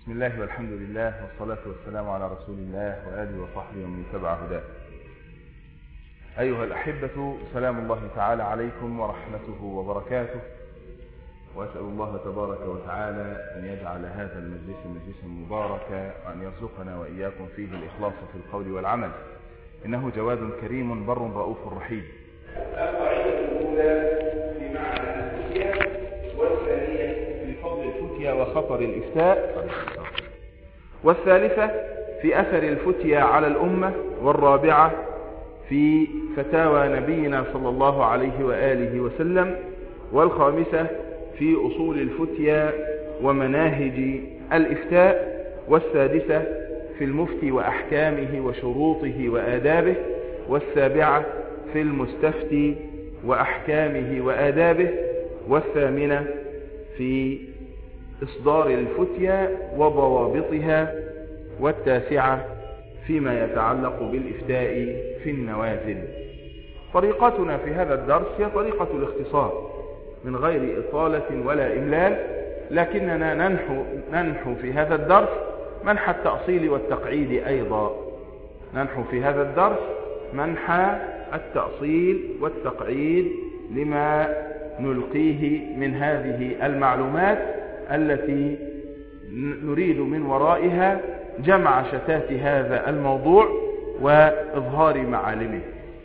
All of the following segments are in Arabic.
بسم الله والحمد لله والصلاة والسلام على رسول الله وآله وصحبه ومن تبع هداه. أيها الأحبة، سلام الله تعالى عليكم ورحمته وبركاته، وأسأل الله تبارك وتعالى أن يجعل هذا المجلس مجلسا مباركا، وأن يرزقنا وإياكم فيه الإخلاص في القول والعمل، إنه جواد كريم بر رؤوف رحيم. القاعدة الأولى في معنى الفتية، والثانية في فضل الفتية وخطر الإفتاء، والثالثة في أثر الفتية على الأمة، والرابعة في فتاوى نبينا صلى الله عليه وآله وسلم، والخامسة في أصول الفتية ومناهج الإفتاء، والسادسة في المفتي وأحكامه وشروطه وآدابه، والسابعة في المستفتي وأحكامه وآدابه، والثامنة في إصدار الفتية وضوابطها، والتاسعة فيما يتعلق بالإفتاء في النوازل. طريقتنا في هذا الدرس هي طريقة الاختصار من غير إطالة ولا إملال، لكننا ننحو في هذا الدرس منحى التأصيل والتقعيد أيضا. ننحو في هذا الدرس منحى التأصيل والتقعيد لما نلقيه من هذه المعلومات التي نريد من ورائها جمع شتات هذا الموضوع وإظهار معالمه.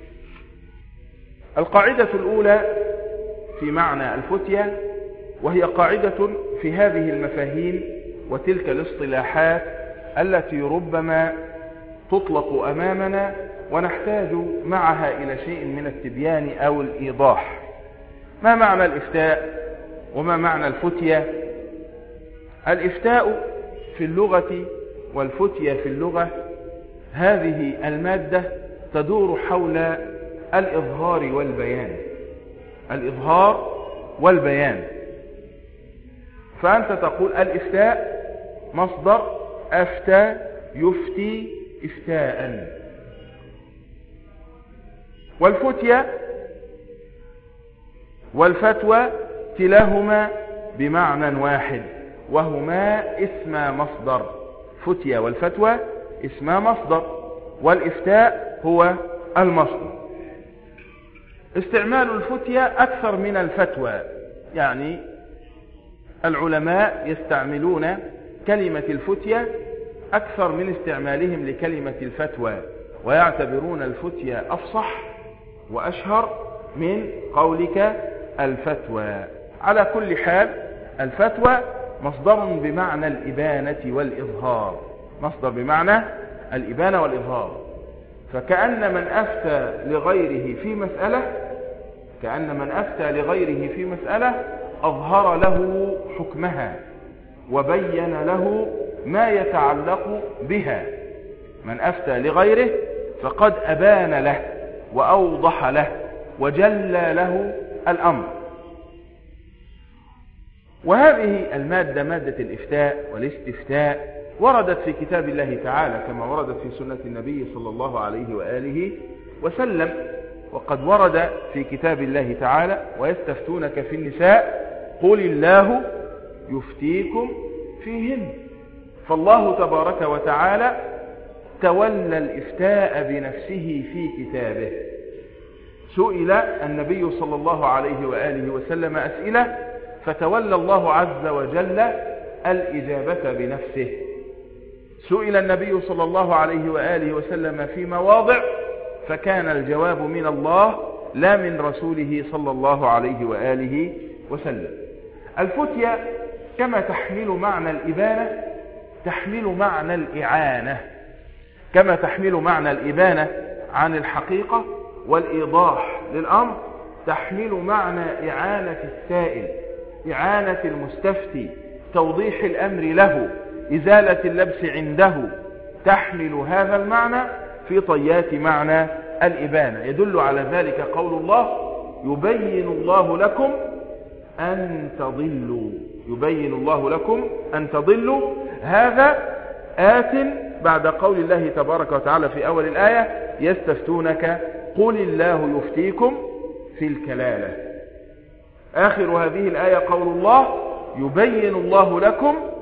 القاعدة الأولى في معنى الفتية، وهي قاعدة في هذه المفاهيم وتلك الاصطلاحات التي ربما تطلق أمامنا ونحتاج معها إلى شيء من التبيان أو الإيضاح. ما معنى الإفتاء وما معنى الفتية؟ الإفتاء في اللغة والفتية في اللغة هذه المادة تدور حول الإظهار والبيان. الإظهار والبيان. فأنت تقول الإفتاء مصدر أفتى يفتي إفتاء، والفتية والفتوى كلاهما بمعنى واحد، وهما اسم مصدر. فتية والفتوى اسم مصدر، والإفتاء هو المصدر. استعمال الفتية أكثر من الفتوى، يعني العلماء يستعملون كلمة الفتية أكثر من استعمالهم لكلمة الفتوى، ويعتبرون الفتية أفصح وأشهر من قولك الفتوى. على كل حال الفتوى مصدر بمعنى الإبانة والإظهار، مصدر بمعنى الإبانة والإظهار. فكأن من أفتى لغيره في مسألة، كأن من أفتى لغيره في مسألة أظهر له حكمها وبين له ما يتعلق بها. من أفتى لغيره فقد أبان له وأوضح له وجلى له الأمر. وهذه المادة، مادة الإفتاء والاستفتاء، وردت في كتاب الله تعالى كما وردت في سنة النبي صلى الله عليه وآله وسلم. وقد ورد في كتاب الله تعالى: ويستفتونك في النساء قل الله يفتيكم فيهن. فالله تبارك وتعالى تولى الإفتاء بنفسه في كتابه. سئل النبي صلى الله عليه وآله وسلم أسئلة، فتولى الله عز وجل الإجابة بنفسه. سئل النبي صلى الله عليه وآله وسلم في مواضع، فكان الجواب من الله لا من رسوله صلى الله عليه وآله وسلم. الفتية كما تحمل معنى الإبانة تحمل معنى الإعانة، كما تحمل معنى الإبانة عن الحقيقة والإيضاح للأمر، تحمل معنى إعانة السائل، إعانة المستفتي، توضيح الأمر له، إزالة اللبس عنده. تحمل هذا المعنى في طيات معنى الإبانة. يدل على ذلك قول الله: يبين الله لكم أن تضلوا. يبين الله لكم أن تضلوا. هذا آت بعد قول الله تبارك وتعالى في أول الآية: يستفتونك قل الله يفتيكم في الكلالة. آخر هذه الآية قول الله: يبين الله لكم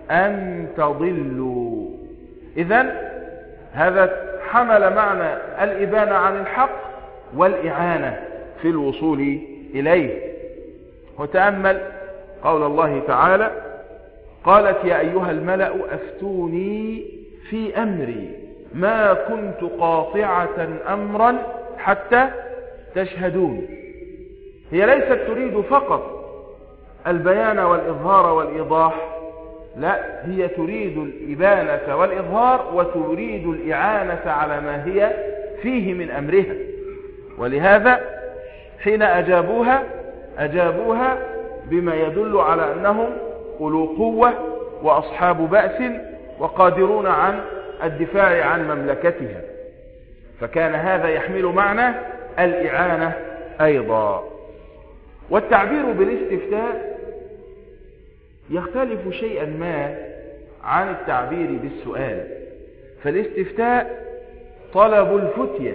أن تضلوا. إذن هذا حمل معنى الإبانة عن الحق والإعانة في الوصول إليه. وتأمل قول الله تعالى: قالت يا أيها الملأ أفتوني في أمري ما كنت قاطعة أمرا حتى تشهدون. هي ليست تريد فقط البيان والإظهار والإيضاح، لا، هي تريد الإبانة والإظهار وتريد الإعانة على ما هي فيه من أمرها. ولهذا حين أجابوها بما يدل على أنهم أولو قوة وأصحاب بأس وقادرون عن الدفاع عن مملكتها، فكان هذا يحمل معنى الإعانة أيضا. والتعبير بالاستفتاء يختلف شيئا ما عن التعبير بالسؤال. فالاستفتاء طلب الفتية،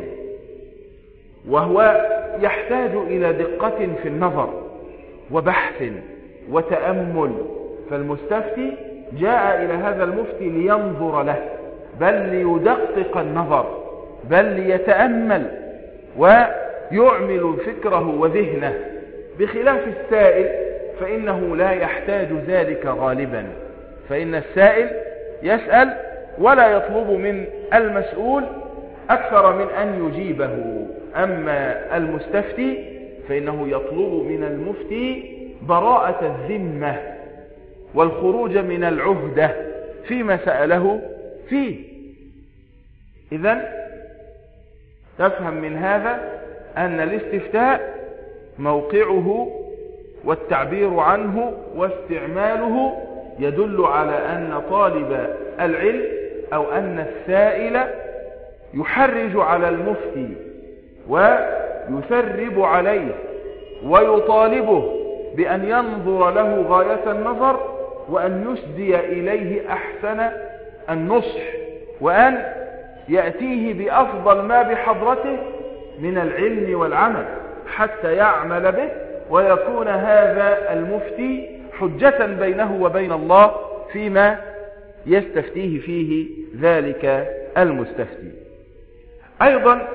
وهو يحتاج إلى دقة في النظر وبحث وتأمل. فالمستفتي جاء إلى هذا المفتي لينظر له، بل ليدقق النظر، بل ليتأمل ويعمل فكره وذهنه، بخلاف السائل فإنه لا يحتاج ذلك غالبا. فإن السائل يسأل ولا يطلب من المسؤول أكثر من أن يجيبه. أما المستفتي فإنه يطلب من المفتي براءة الذمة والخروج من العهدة فيما سأله فيه. إذن تفهم من هذا أن الاستفتاء موقعه والتعبير عنه واستعماله يدل على أن طالب العلم أو أن السائل يحرج على المفتي ويثرب عليه ويطالبه بأن ينظر له غاية النظر، وأن يسدي إليه أحسن النصح، وأن يأتيه بأفضل ما بحضرته من العلم والعمل حتى يعمل به، ويكون هذا المفتي حجة بينه وبين الله فيما يستفتيه فيه ذلك المستفتي. أيضا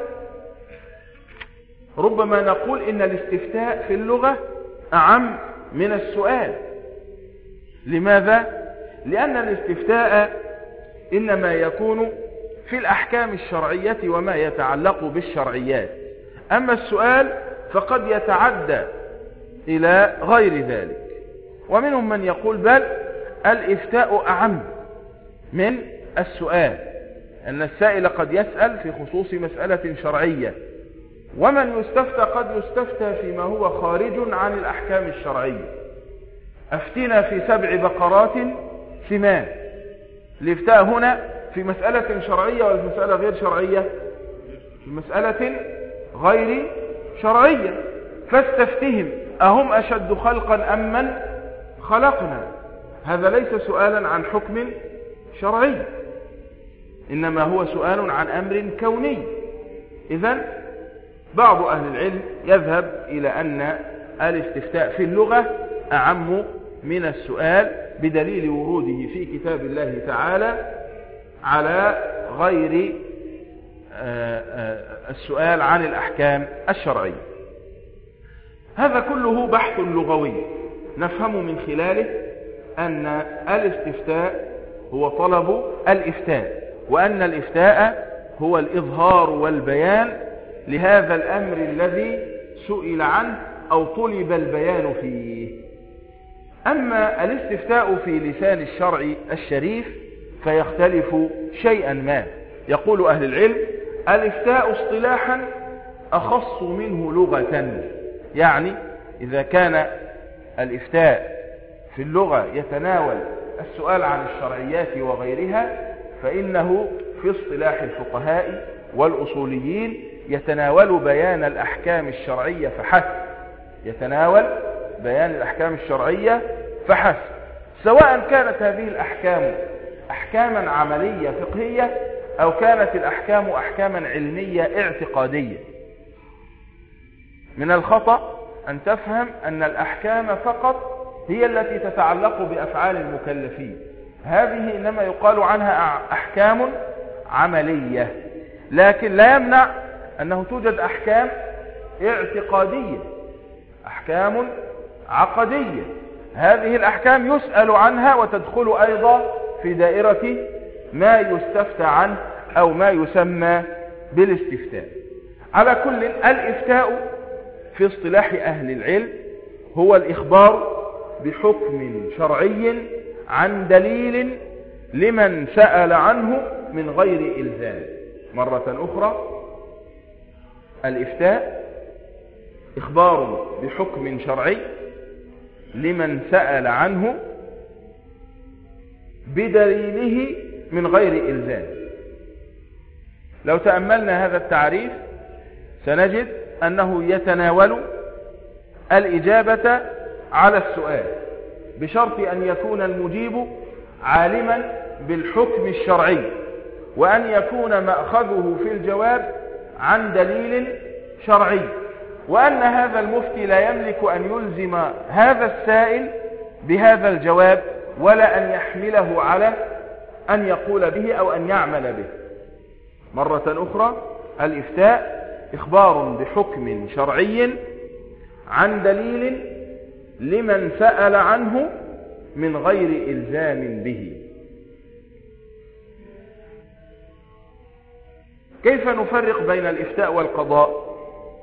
ربما نقول إن الاستفتاء في اللغة أعم من السؤال. لماذا؟ لأن الاستفتاء إنما يكون في الأحكام الشرعية وما يتعلق بالشرعيات، أما السؤال فقد يتعدى إلى غير ذلك. ومنهم من يقول بل الإفتاء أعم من السؤال، أن السائل قد يسأل في خصوص مسألة شرعية، ومن يستفتى قد يستفتى فيما هو خارج عن الأحكام الشرعية. أفتنا في 7 بقرات سمان. الإفتاء هنا في مسألة شرعية ولا في مسألة غير شرعية؟ في مسألة غير شرعية. فاستفتهم أهم أشد خلقا أم من خلقنا. هذا ليس سؤالا عن حكم شرعي، إنما هو سؤال عن أمر كوني. إذن بعض أهل العلم يذهب إلى أن الاستفتاء في اللغة أعم من السؤال، بدليل وروده في كتاب الله تعالى على غير السؤال عن الأحكام الشرعية. هذا كله بحث لغوي نفهم من خلاله أن الاستفتاء هو طلب الإفتاء، وأن الإفتاء هو الإظهار والبيان لهذا الأمر الذي سئل عنه أو طلب البيان فيه. أما الاستفتاء في لسان الشرع الشريف فيختلف شيئا ما. يقول أهل العلم الافتاء اصطلاحا أخص منه لغة، يعني إذا كان الإفتاء في اللغة يتناول السؤال عن الشرعيات وغيرها، فإنه في اصطلاح الفقهاء والأصوليين يتناول بيان الأحكام الشرعية فحسب، يتناول بيان الأحكام الشرعية فحسب، سواء كانت هذه الأحكام أحكاما عملية فقهية أو كانت الأحكام أحكاما علمية اعتقادية. من الخطأ أن تفهم أن الأحكام فقط هي التي تتعلق بأفعال المكلفين، هذه إنما يقال عنها أحكام عملية، لكن لا يمنع أنه توجد أحكام اعتقادية، أحكام عقدية. هذه الأحكام يسأل عنها وتدخل أيضا في دائرة ما يستفتى عنه أو ما يسمى بالاستفتاء. على كل، الإفتاء في اصطلاح أهل العلم هو الإخبار بحكم شرعي عن دليل لمن سأل عنه من غير إلزام. مرة أخرى، الإفتاء إخبار بحكم شرعي لمن سأل عنه بدليله من غير إلزام. لو تأملنا هذا التعريف سنجد أنه يتناول الإجابة على السؤال بشرط أن يكون المجيب عالما بالحكم الشرعي، وأن يكون مأخذه في الجواب عن دليل شرعي، وأن هذا المفتي لا يملك أن يلزم هذا السائل بهذا الجواب ولا أن يحمله على أن يقول به أو أن يعمل به. مرة أخرى، الإفتاء إخبار بحكم شرعي عن دليل لمن سأل عنه من غير إلزام به. كيف نفرق بين الإفتاء والقضاء؟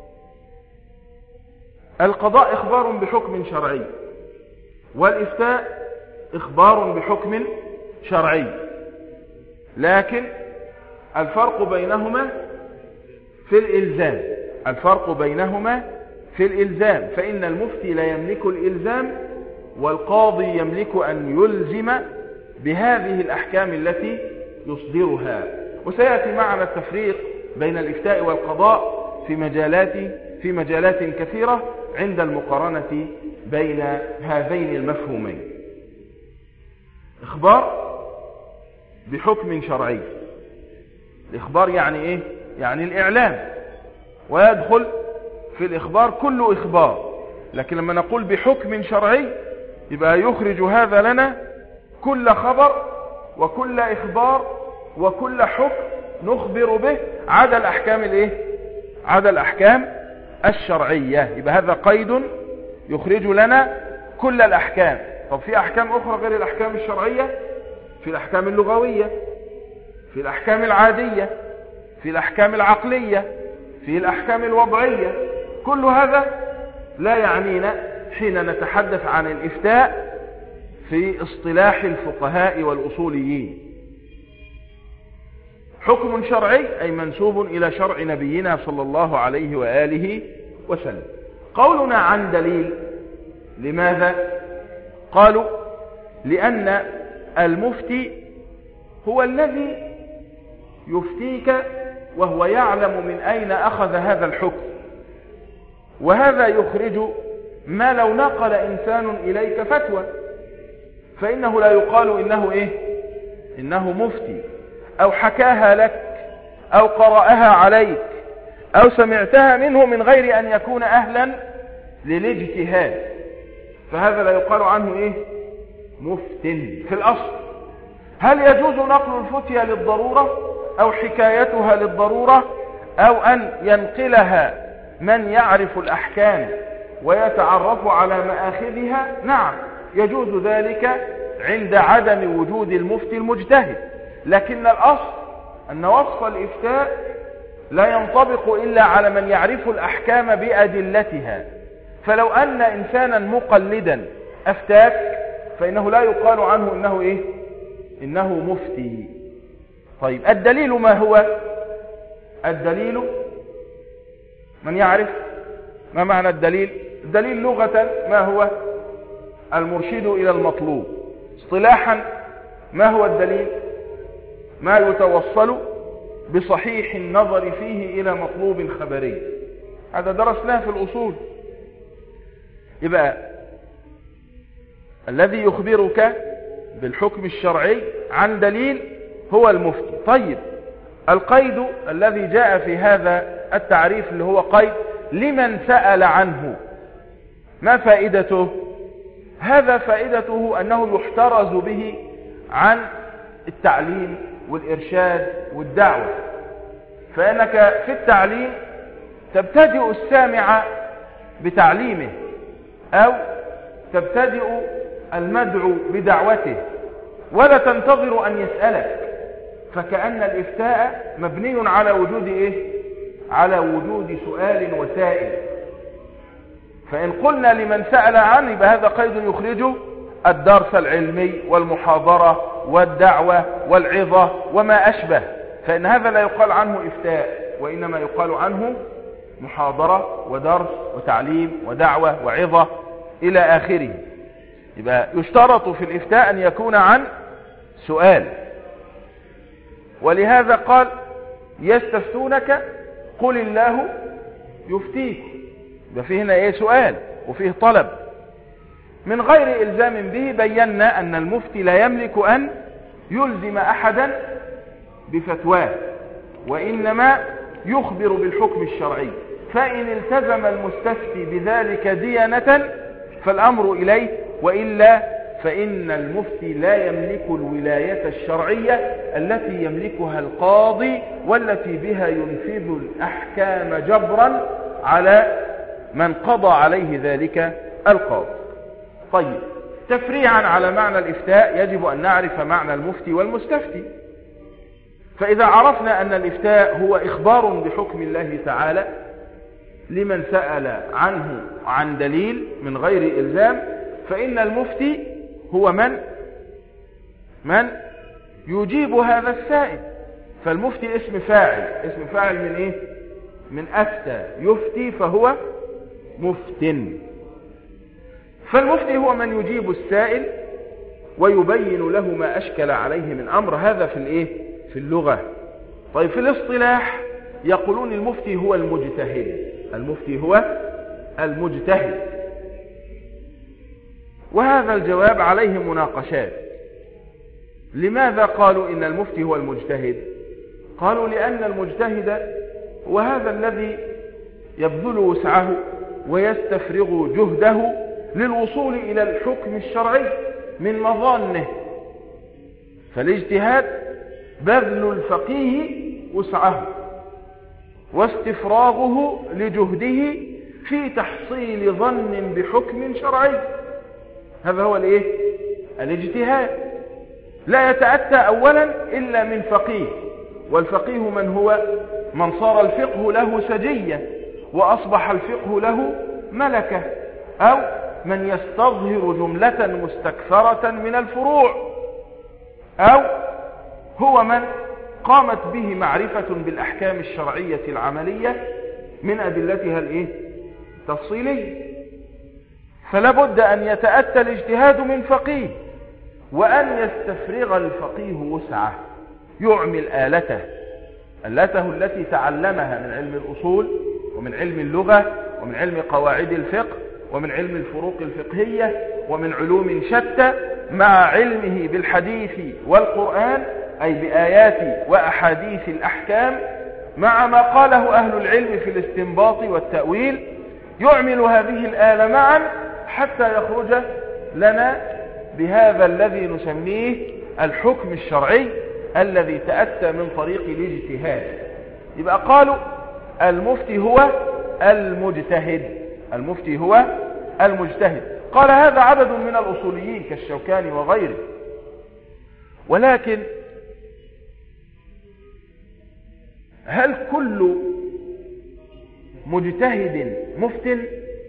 القضاء إخبار بحكم شرعي، والإفتاء إخبار بحكم شرعي، لكن الفرق بينهما في الإلزام. الفرق بينهما في الإلزام، فإن المفتي لا يملك الإلزام، والقاضي يملك أن يلزم بهذه الأحكام التي يصدرها. وسيأتي معنا التفريق بين الإفتاء والقضاء في مجالات كثيرة عند المقارنة بين هذين المفهومين. إخبار بحكم شرعي، الإخبار يعني إيه؟ يعني الإعلام، ويدخل في الإخبار كل إخبار، لكن لما نقول بحكم شرعي يبقى يخرج هذا لنا كل خبر وكل إخبار وكل حكم نخبر به عدا الأحكام الإيه؟ عدا الأحكام الشرعية. يبقى هذا قيد يخرج لنا كل الأحكام. طب في أحكام أخرى غير الأحكام الشرعية، في الأحكام اللغوية، في الأحكام العادية، في الأحكام العقلية، في الأحكام الوضعية. كل هذا لا يعنينا حين نتحدث عن الإفتاء في اصطلاح الفقهاء والأصوليين. حكم شرعي أي منسوب إلى شرع نبينا صلى الله عليه وآله وسلم. قولنا عن دليل، لماذا؟ قالوا لأن المفتي هو الذي يفتيك وهو يعلم من أين أخذ هذا الحكم، وهذا يخرج ما لو نقل إنسان إليك فتوى فإنه لا يقال إنه إيه؟ إنه مفتي، أو حكاها لك أو قرأها عليك أو سمعتها منه من غير أن يكون أهلا للاجتهاد، فهذا لا يقال عنه إيه؟ مفتن. في الأصل هل يجوز نقل الفتية للضرورة أو حكايتها للضرورة أو أن ينقلها من يعرف الأحكام ويتعرف على مآخذها؟ نعم، يجوز ذلك عند عدم وجود المفتي المجتهد، لكن الأصل أن وصف الإفتاء لا ينطبق إلا على من يعرف الأحكام بأدلتها. فلو أن إنسانا مقلدا أفتاك فإنه لا يقال عنه إنه إيه؟ إنه مفتي. طيب الدليل ما هو؟ الدليل من يعرف ما معنى الدليل؟ الدليل لغة ما هو؟ المرشد إلى المطلوب. اصطلاحا ما هو الدليل؟ ما يتوصل بصحيح النظر فيه إلى مطلوب خبري. هذا درسناه في الأصول. يبقى الذي يخبرك بالحكم الشرعي عن دليل هو المفتي. طيب القيد الذي جاء في هذا التعريف اللي هو قيد لمن سأل عنه، ما فائدته؟ هذا فائدته أنه يحترز به عن التعليم والإرشاد والدعوة. فإنك في التعليم تبتدئ السامع بتعليمه أو تبتدئ المدعو بدعوته ولا تنتظر أن يسألك، فكأن الإفتاء مبني على وجود إيه؟ على وجود سؤال وسائل. فإن قلنا لمن سأل عنه بهذا قيد يخرجه الدرس العلمي والمحاضرة والدعوة والعظة وما أشبه، فإن هذا لا يقال عنه إفتاء، وإنما يقال عنه محاضرة ودرس وتعليم ودعوة وعظة إلى آخره. يبقى يشترط في الإفتاء أن يكون عن سؤال. ولهذا قال يستفتونك قل الله يفتيك. يبقى فيه هنا إيه؟ سؤال وفيه طلب من غير إلزام به. بينا أن المفتي لا يملك أن يلزم أحدا بفتواه، وإنما يخبر بالحكم الشرعي. فإن التزم المستفتي بذلك ديانة فالأمر إليه، وإلا فإن المفتي لا يملك الولاية الشرعية التي يملكها القاضي، والتي بها ينفذ الأحكام جبرا على من قضى عليه ذلك القاضي. طيب، تفريعا على معنى الإفتاء يجب أن نعرف معنى المفتي والمستفتي. فإذا عرفنا أن الإفتاء هو إخبار بحكم الله تعالى لمن سأل عنه عن دليل من غير إلزام، فإن المفتي هو من يجيب هذا السائل. فالمفتي اسم فاعل من إيه؟ من أفتى يفتي، فهو مفتن. فالمفتي هو من يجيب السائل ويبين له ما أشكل عليه من أمر. هذا في الإيه؟ في اللغة. طيب، في الاصطلاح يقولون المفتي هو المجتهد. المفتي هو المجتهد. وهذا الجواب عليه مناقشات. لماذا قالوا إن المفتي هو المجتهد؟ قالوا لأن المجتهد هو هذا الذي يبذل وسعه ويستفرغ جهده للوصول إلى الحكم الشرعي من مظانه. فالاجتهاد بذل الفقيه وسعه واستفراغه لجهده في تحصيل ظن بحكم شرعي. هذا هو الايه؟ الاجتهاد. لا يتأتى اولا الا من فقيه، والفقيه من هو؟ من صار الفقه له سجية واصبح الفقه له ملكة، او من يستظهر جملة مستكثرة من الفروع، او هو من قامت به معرفة بالأحكام الشرعية العملية من أدلتها الإيه؟ التفصيلية. فلا بد أن يتأتى الاجتهاد من فقيه، وأن يستفرغ الفقيه وسعه، يعمل آلته التي تعلمها من علم الأصول ومن علم اللغة ومن علم قواعد الفقه ومن علم الفروق الفقهية ومن علوم شتى، مع علمه بالحديث والقرآن أي بآيات وأحاديث الأحكام، مع ما قاله أهل العلم في الاستنباط والتأويل. يعمل هذه الآلة معا حتى يخرج لنا بهذا الذي نسميه الحكم الشرعي الذي تأتى من طريق الاجتهاد. يبقى قالوا المفتي هو المجتهد. المفتي هو المجتهد. قال هذا عدد من الأصوليين كالشوكاني وغيره. ولكن هل كل مجتهد مفتن؟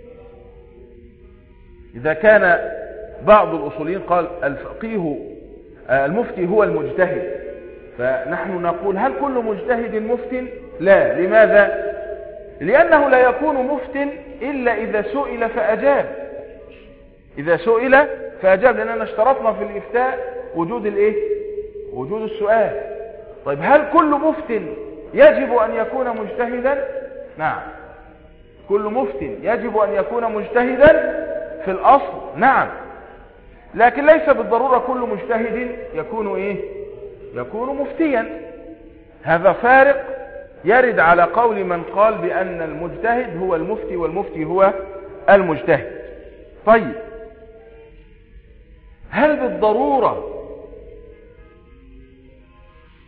إذا كان بعض الأصوليين قال المفتي هو المجتهد، فنحن نقول هل كل مجتهد مفتن؟ لا. لماذا؟ لأنه لا يكون مفتن إلا إذا سئل فأجاب. إذا سئل فأجاب، لأننا اشترطنا في الإفتاء وجود الإيه؟ وجود السؤال. طيب، هل كل مفتن يجب أن يكون مجتهدا؟ نعم، كل مفتن يجب أن يكون مجتهدا في الأصل، نعم، لكن ليس بالضرورة كل مجتهد يكون إيه؟ يكون مفتيا. هذا فارق يرد على قول من قال بأن المجتهد هو المفتي والمفتي هو المجتهد. طيب، هل بالضرورة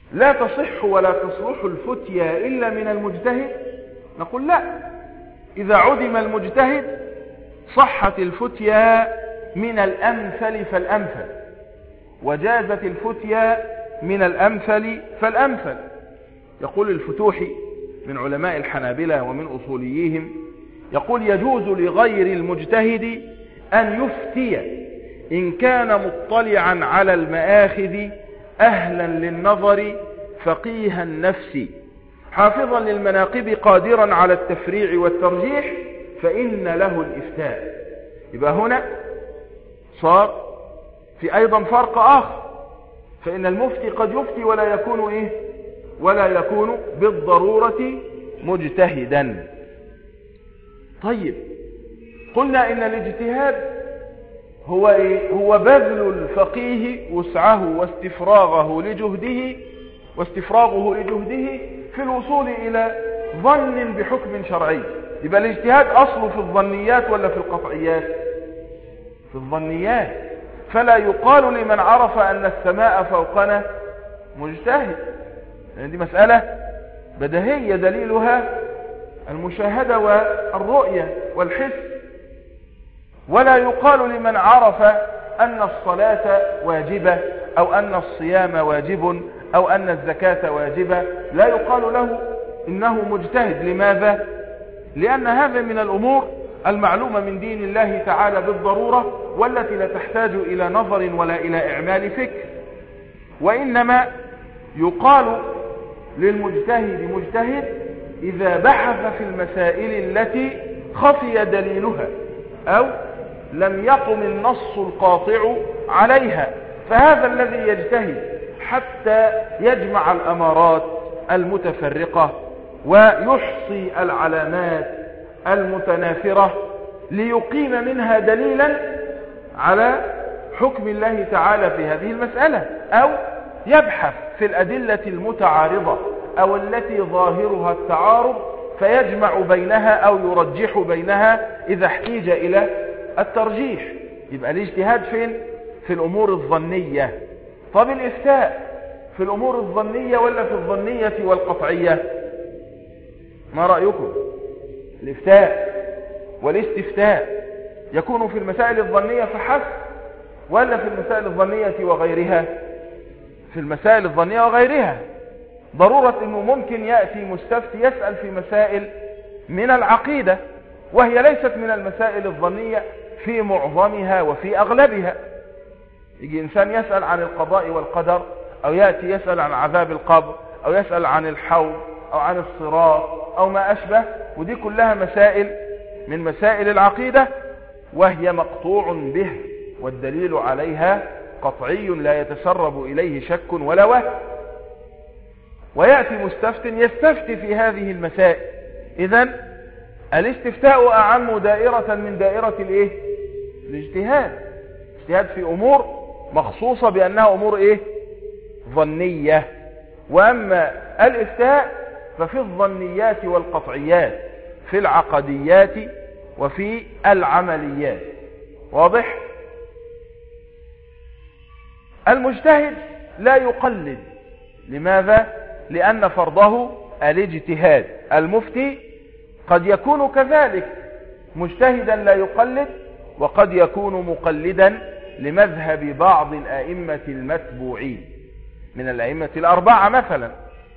لا تصح ولا تصلح الفتيا إلا من المجتهد؟ نقول لا، إذا عدم المجتهد صحت الفتيا من الأمثل فالأمثل، وجازت الفتيا من الأمثل فالأمثل. يقول الفتوحي من علماء الحنابلة ومن أصوليهم، يقول يجوز لغير المجتهد أن يفتي إن كان مطلعا على المآخذ أهلا للنظر فقيها النفس حافظا للمناقب قادرا على التفريع والترجيح فإن له الإفتاء. يبقى هنا صار في أيضا فرق آخر، فإن المفتي قد يفتي ولا يكون بالضرورة مجتهدا. طيب، قلنا إن الاجتهاد هو بذل الفقيه وسعه واستفراغه لجهده في الوصول إلى ظن بحكم شرعي. يبقى الاجتهاد أصله في الظنيات ولا في القطعيات؟ في الظنيات. فلا يقال لمن عرف أن السماء فوقنا مجتهد، يعني دي مسألة بديهية دليلها المشاهدة والرؤية والحس. ولا يقال لمن عرف أن الصلاة واجبة أو أن الصيام واجب أو أن الزكاة واجبة، لا يقال له إنه مجتهد. لماذا؟ لأن هذا من الأمور المعلومة من دين الله تعالى بالضرورة، والتي لا تحتاج إلى نظر ولا إلى إعمال فكر. وإنما يقال للمجتهد مجتهد إذا بحث في المسائل التي خفي دليلها أو لم يقم النص القاطع عليها، فهذا الذي يجتهد حتى يجمع الأمارات المتفرقة ويحصي العلامات المتنافرة ليقيم منها دليلا على حكم الله تعالى في هذه المسألة، أو يبحث في الأدلة المتعارضة أو التي ظاهرها التعارض فيجمع بينها أو يرجح بينها إذا احتيج إلى الترجيح. يبقى الاجتهاد فين؟ في الأمور الظنية. طب الإفتاء في الأمور الظنية ولا في الظنية والقطعية؟ ما رأيكم؟ الإفتاء والاستفتاء يكون في المسائل الظنية فحسب ولا في المسائل الظنية وغيرها؟ في المسائل الظنية وغيرها. ضرورة أنه ممكن يأتي مستفتي يسأل في مسائل من العقيدة وهي ليست من المسائل الظنية في معظمها وفي أغلبها. يجي إنسان يسأل عن القضاء والقدر، أو يأتي يسأل عن عذاب القبر، أو يسأل عن الحوض أو عن الصراط أو ما أشبه، ودي كلها مسائل من مسائل العقيدة وهي مقطوع به والدليل عليها قطعي لا يتسرب إليه شك ولا وهم. ويأتي مستفت يستفتي في هذه المسائل. إذن الاستفتاء أعم دائرة من دائرة الاجتهاد. اجتهاد في أمور مخصوصة بأنها أمور ظنية. وأما الإفتاء ففي الظنيات والقطعيات، في العقديات وفي العمليات. واضح؟ المجتهد لا يقلد. لماذا؟ لأن فرضه الاجتهاد. المفتي قد يكون كذلك مجتهدا لا يقلد، وقد يكون مقلدا لمذهب بعض الأئمة المتبوعين من الأئمة الأربعة مثلا.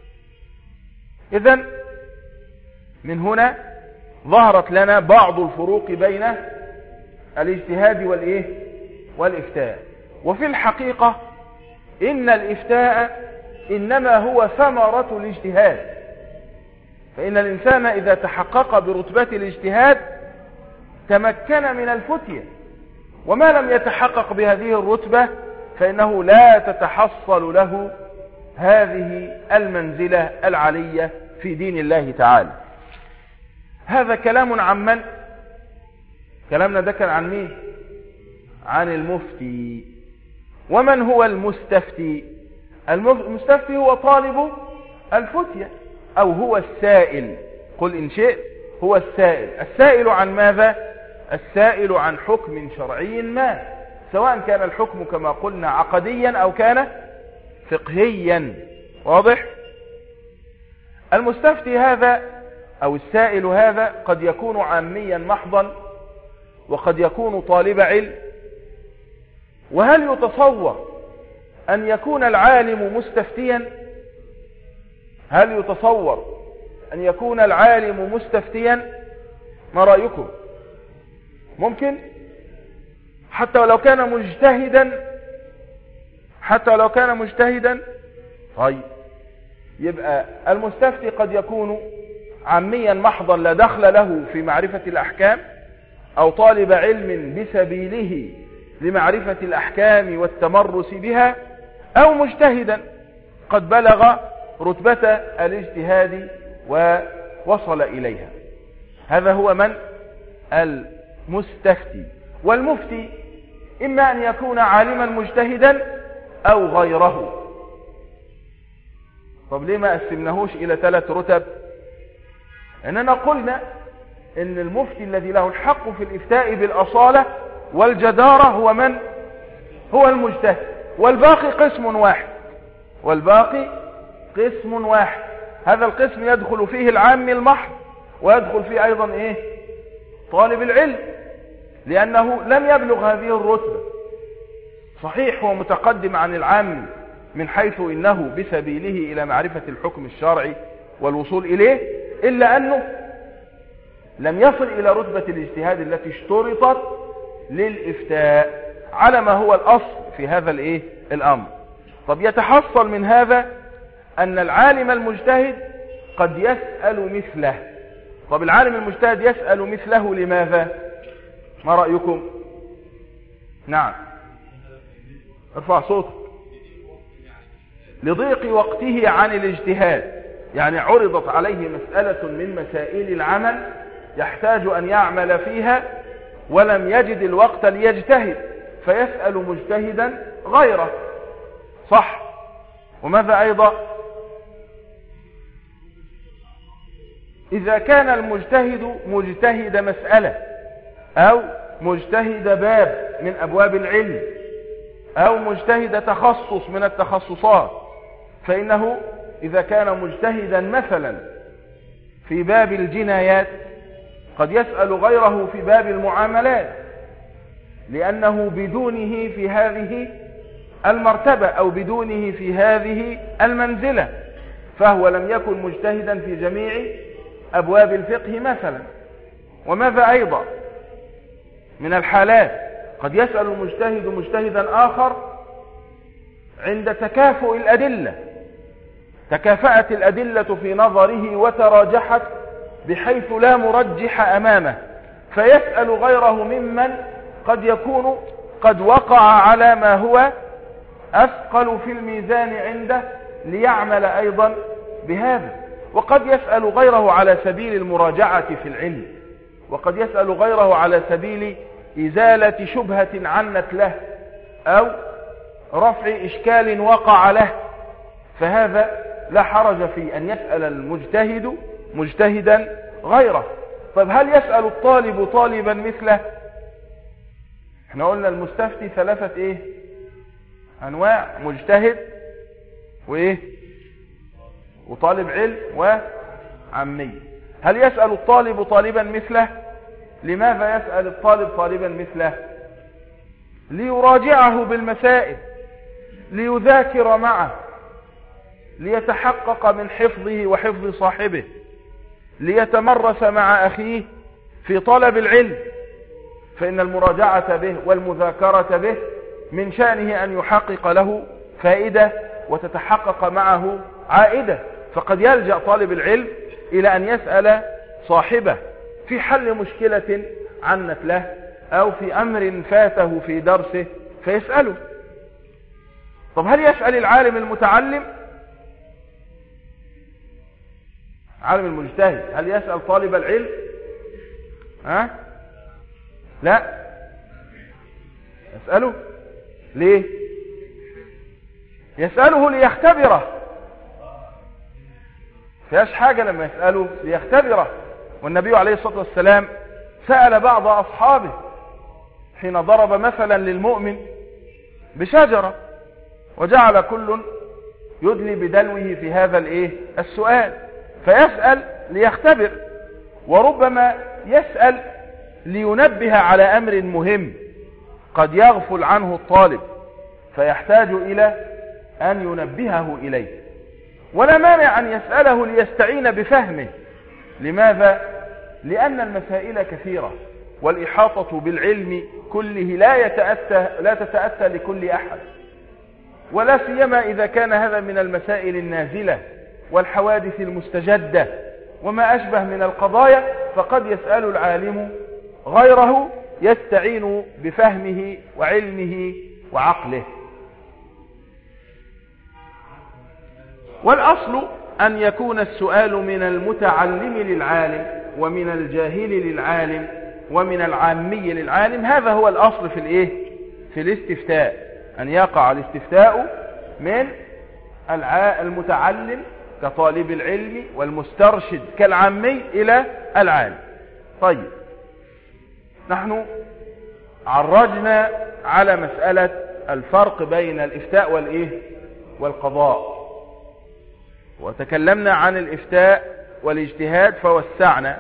إذن من هنا ظهرت لنا بعض الفروق بين الاجتهاد والإفتاء. وفي الحقيقة إن الإفتاء إنما هو ثمرة الاجتهاد، فإن الإنسان إذا تحقق برتبة الاجتهاد تمكن من الفتية، وما لم يتحقق بهذه الرتبة فإنه لا تتحصل له هذه المنزلة العالية في دين الله تعالى. هذا كلام عن من؟ كلامنا ده كان عن مين؟ عن المفتي. ومن هو المستفتي؟ المستفتي هو طالب الفتية أو هو السائل، قل إن شئت هو السائل. السائل عن ماذا؟ السائل عن حكم شرعي ما، سواء كان الحكم كما قلنا عقديا أو كان فقهيا واضح؟ المستفتي هذا أو السائل هذا قد يكون عاميا محضا وقد يكون طالب علم. وهل يتصور أن يكون العالم مستفتيا؟ هل يتصور أن يكون العالم مستفتيا؟ ما رأيكم؟ ممكن؟ حتى ولو كان مجتهدا؟ طيب، يبقى المستفتي قد يكون عاميا محضا لا دخل له في معرفة الأحكام، أو طالب علم بسبيله لمعرفة الأحكام والتمرس بها، أو مجتهدا قد بلغ رتبة الاجتهاد ووصل إليها. هذا هو من؟ المستفتي. والمفتي إما أن يكون عالما مجتهدا أو غيره. طب ليه ما قسمناهوش إلى 3 رتب؟ إننا قلنا إن المفتي الذي له الحق في الإفتاء بالأصالة والجدارة هو من؟ هو المجتهد. والباقي قسم واحد. هذا القسم يدخل فيه العام المحض، ويدخل فيه أيضا طالب العلم، لأنه لم يبلغ هذه الرتبة. صحيح هو متقدم عن العام من حيث إنه بسبيله إلى معرفة الحكم الشرعي والوصول إليه، إلا أنه لم يصل إلى رتبة الاجتهاد التي اشترطت للإفتاء على ما هو الأصل في هذا الأمر. طب يتحصل من هذا أن العالم المجتهد قد يسأل مثله. طب العالم المجتهد يسأل مثله لماذا؟ ما رأيكم؟ نعم، ارفع صوتك. لضيق وقته عن الاجتهاد، يعني عرضت عليه مسألة من مسائل العمل يحتاج أن يعمل فيها ولم يجد الوقت ليجتهد، فيسأل مجتهدا غيره. صح؟ وماذا أيضا؟ إذا كان المجتهد مجتهد مسألة أو مجتهد باب من أبواب العلم أو مجتهد تخصص من التخصصات، فإنه إذا كان مجتهدا مثلا في باب الجنايات قد يسأل غيره في باب المعاملات، لأنه بدونه في هذه المرتبة أو بدونه في هذه المنزلة، فهو لم يكن مجتهدا في جميع أبواب الفقه مثلا. وماذا أيضا من الحالات؟ قد يسأل المجتهد مجتهدا آخر عند تكافؤ الأدلة، تكافأت الأدلة في نظره وتراجحت بحيث لا مرجح أمامه، فيسأل غيره ممن قد يكون قد وقع على ما هو أثقل في الميزان عنده ليعمل أيضا بهذا. وقد يسأل غيره على سبيل المراجعة في العلم، وقد يسأل غيره على سبيل إزالة شبهة عنت له أو رفع إشكال وقع له، فهذا لا حرج في أن يسأل المجتهد مجتهدا غيره. طيب هل يسأل الطالب طالبا مثله؟ احنا قلنا المستفتي 3 أنواع: مجتهد وطالب علم وعمي. هل يسأل الطالب طالبا مثله؟ لماذا يسأل الطالب طالبا مثله؟ ليراجعه بالمسائل، ليذاكر معه، ليتحقق من حفظه وحفظ صاحبه، ليتمرس مع أخيه في طلب العلم، فإن المراجعة به والمذاكرة به من شأنه أن يحقق له فائدة وتتحقق معه عائدة. فقد يلجأ طالب العلم إلى أن يسأل صاحبه في حل مشكلة عنت له أو في أمر فاته في درسه فيسأله. طب هل يسأل العالم المتعلم؟ عالم المجتهد هل يسأل طالب العلم؟ لا، يسأله ليه؟ يسأله ليختبره، فياش حاجة لما يسأله ليختبره. والنبي عليه الصلاة والسلام سأل بعض أصحابه حين ضرب مثلا للمؤمن بشجرة، وجعل كل يدلي بدلوه في هذا السؤال، فيسأل ليختبر، وربما يسأل لينبه على أمر مهم قد يغفل عنه الطالب فيحتاج إلى أن ينبهه إليه. ولا مانع أن يسأله ليستعين بفهمه. لماذا؟ لأن المسائل كثيرة، والإحاطة بالعلم كله لا تتأتى لكل أحد، ولا سيما إذا كان هذا من المسائل النازلة والحوادث المستجدة وما أشبه من القضايا، فقد يسأل العالم غيره يستعين بفهمه وعلمه وعقله. والأصل أن يكون السؤال من المتعلم للعالم ومن الجاهل للعالم ومن العامي للعالم. هذا هو الأصل في الاستفتاء، أن يقع الاستفتاء من المتعلم كطالب العلم والمسترشد كالعامي إلى العالم. طيب، نحن عرجنا على مسألة الفرق بين الإفتاء والقضاء، وتكلمنا عن الإفتاء والاجتهاد فوسعنا،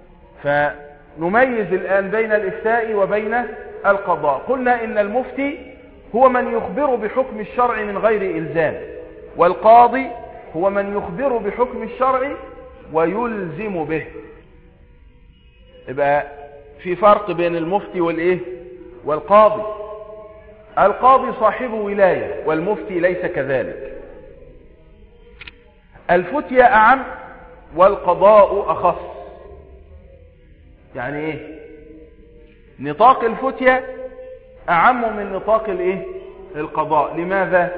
فنميز الآن بين الإفتاء وبين القضاء. قلنا إن المفتي هو من يخبر بحكم الشرع من غير إلزام، والقاضي هو من يخبر بحكم الشرع ويلزم به. يبقى في فرق بين المفتي والقاضي. القاضي صاحب ولاية والمفتي ليس كذلك. الفتية أعم والقضاء أخص. يعني ايه؟ نطاق الفتية أعم من نطاق القضاء. لماذا؟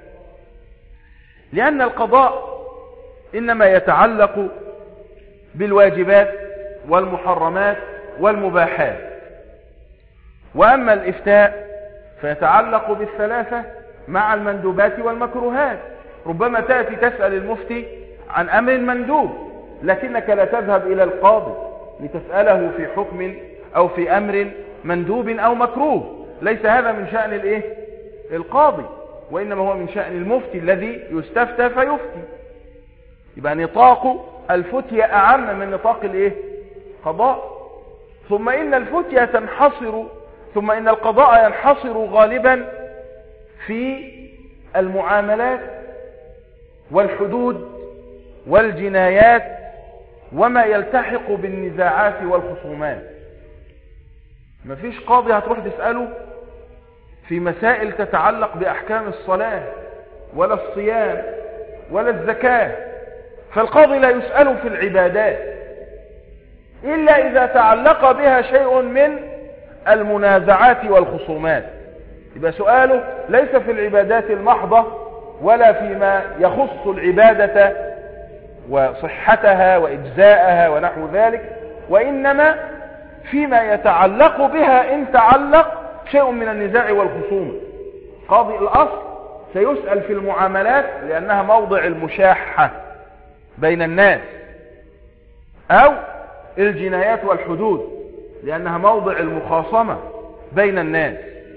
لأن القضاء إنما يتعلق بالواجبات والمحرمات والمباحات، وأما الإفتاء فيتعلق بالثلاثة مع المندوبات والمكروهات. ربما تأتي تسأل المفتي عن أمر مندوب، لكنك لا تذهب إلى القاضي لتسأله في حكم أو في أمر مندوب أو مكروه. ليس هذا من شأن القاضي، وإنما هو من شأن المفتي الذي يستفتى فيفتي. يبقى نطاق الفتية أعم من نطاق قضاء. ثم إن القضاء ينحصر غالبا في المعاملات والحدود والجنايات وما يلتحق بالنزاعات والخصومات. مفيش قاضي هتروح تسأله في مسائل تتعلق بأحكام الصلاة ولا الصيام ولا الزكاة. فالقاضي لا يسأل في العبادات إلا إذا تعلق بها شيء من المنازعات والخصومات. يبقى سؤاله ليس في العبادات المحضة ولا فيما يخص العبادة وصحتها وإجزاءها ونحو ذلك، وإنما فيما يتعلق بها إن تعلق شيء من النزاع والخصومة. قاضي الأصل سيسأل في المعاملات لأنها موضع المشاحة بين الناس، أو الجنايات والحدود لأنها موضع المخاصمة بين الناس.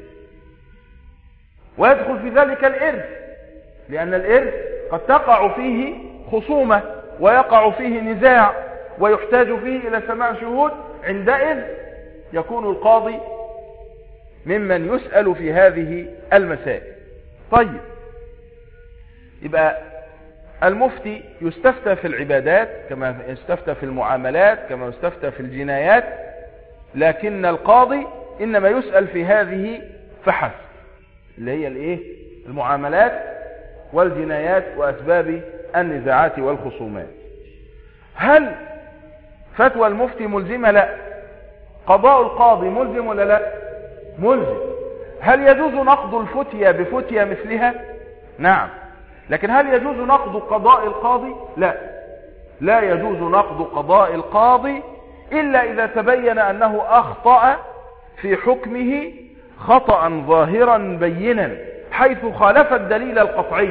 ويدخل في ذلك الإرث، لأن الإرث قد تقع فيه خصومة ويقع فيه نزاع ويحتاج فيه إلى سماع شهود. عندئذ يكون القاضي ممن يسأل في هذه المسائل. طيب، يبقى المفتي يستفتى في العبادات كما يستفتى في المعاملات كما يستفتى في الجنايات، لكن القاضي إنما يسأل في هذه فحسب، اللي هي المعاملات والجنايات وأسباب النزاعات والخصومات. هل فتوى المفتي ملزمة؟ لا. قضاء القاضي ملزم ولا لا؟ ملزم. هل يجوز نقض الفتية بفتية مثلها؟ نعم. لكن هل يجوز نقض قضاء القاضي؟ لا، لا يجوز نقض قضاء القاضي إلا إذا تبين أنه أخطأ في حكمه خطأ ظاهرا بينا حيث خالف الدليل القطعي.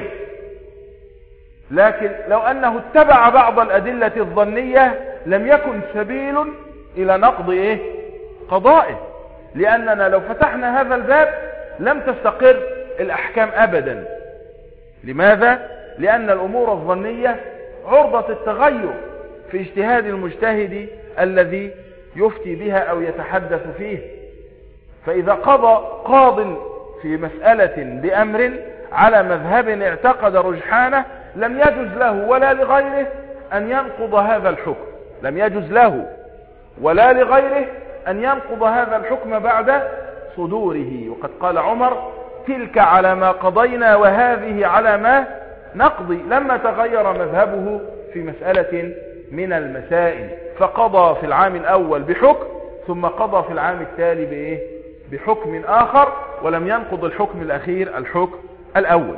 لكن لو أنه اتبع بعض الأدلة الظنية لم يكن سبيل إلى نقض قضائه، لأننا لو فتحنا هذا الباب لم تستقر الأحكام أبدا. لماذا؟ لأن الأمور الظنية عرضة التغير في اجتهاد المجتهد الذي يفتي بها أو يتحدث فيه. فإذا قضى قاض في مسألة بأمر على مذهب اعتقد رجحانه لم يجوز له ولا لغيره أن ينقض هذا الحكم، لم يجوز له ولا لغيره أن ينقض هذا الحكم بعد صدوره. وقد قال عمر: تلك على ما قضينا وهذه على ما نقضي، لما تغير مذهبه في مسألة من المسائل، فقضى في العام الأول بحكم ثم قضى في العام التالي بحكم آخر، ولم ينقض الحكم الأخير الحكم الأول.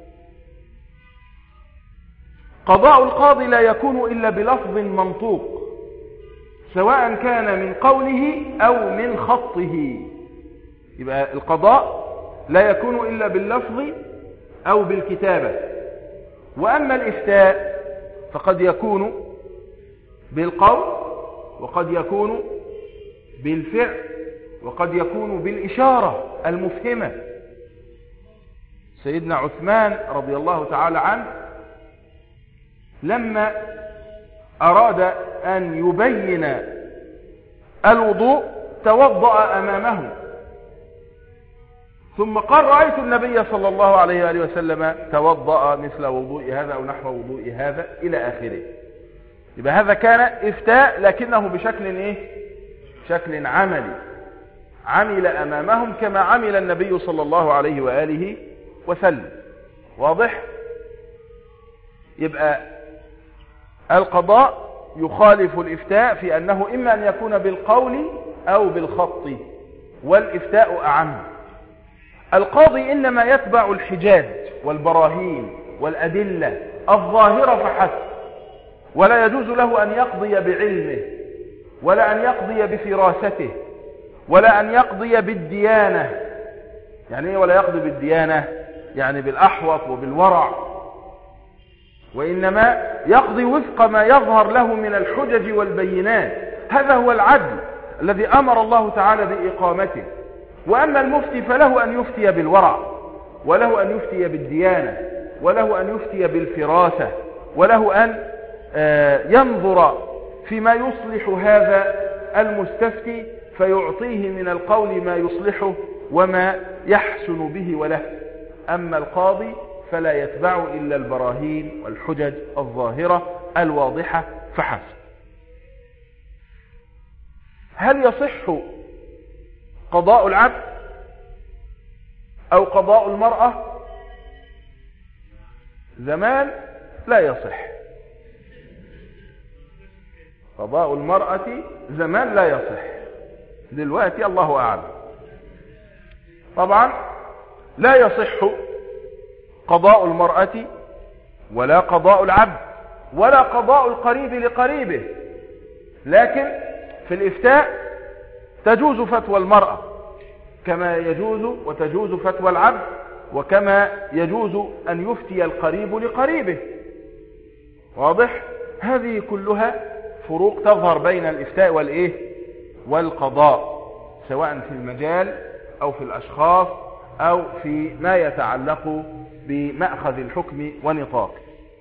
قضاء القاضي لا يكون إلا بلفظ منطوق، سواء كان من قوله أو من خطه. يبقى القضاء لا يكون إلا باللفظ أو بالكتابة. وأما الإفتاء فقد يكون بالقول، وقد يكون بالفعل، وقد يكون بالإشارة المفهمة. سيدنا عثمان رضي الله تعالى عنه لما أراد أن يبين الوضوء توضأ أمامه، ثم قال: رأيت النبي صلى الله عليه وآله وسلم توضأ مثل وضوء هذا أو نحو وضوء هذا إلى آخره. يبقى هذا كان إفتاء لكنه بشكل شكل عملي، عمل أمامهم كما عمل النبي صلى الله عليه وآله وسلم. واضح؟ يبقى القضاء يخالف الإفتاء في أنه إما أن يكون بالقول أو بالخط، والإفتاء أعم. القاضي إنما يتبع الحجاج والبراهين والأدلة الظاهرة فحسب، ولا يجوز له أن يقضي بعلمه، ولا أن يقضي بفراسته، ولا أن يقضي بالديانة. يعني إيه ولا يقضي بالديانة؟ يعني بالأحوط وبالورع، وإنما يقضي وفق ما يظهر له من الحجج والبينات. هذا هو العدل الذي أمر الله تعالى بإقامته. وأما المفتي فله أن يفتي بالورع، وله أن يفتي بالديانة، وله أن يفتي بالفراسة، وله أن ينظر فيما يصلح هذا المستفتي فيعطيه من القول ما يصلحه وما يحسن به وله. أما القاضي فلا يتبع إلا البراهين والحجج الظاهرة الواضحة فحسب. هل يصح قضاء العبد أو قضاء المرأة؟ زمان لا يصح. قضاء المرأة زمان لا يصح، دلوقتي الله أعلم. طبعا لا يصح قضاء المرأة ولا قضاء العبد ولا قضاء القريب لقريبه، لكن في الإفتاء تجوز فتوى المرأة كما يجوز وتجوز فتوى العبد، وكما يجوز أن يفتي القريب لقريبه. واضح؟ هذه كلها فروق تظهر بين الإفتاء والقضاء، سواء في المجال أو في الأشخاص أو في ما يتعلق بمأخذ الحكم ونطاقه.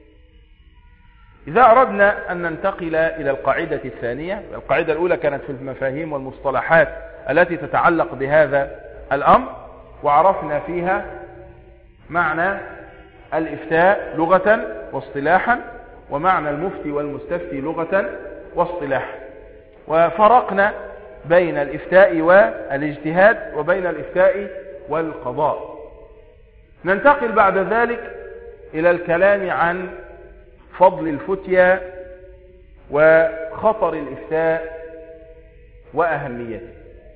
إذا أردنا أن ننتقل إلى القاعدة الثانية، القاعدة الأولى كانت في المفاهيم والمصطلحات التي تتعلق بهذا الأمر، وعرفنا فيها معنى الإفتاء لغة واصطلاحا، ومعنى المفتي والمستفتي لغة واصطلاحا، وفرقنا بين الإفتاء والاجتهاد وبين الإفتاء والقضاء. ننتقل بعد ذلك إلى الكلام عن فضل الفتيا وخطر الإفتاء وأهميته.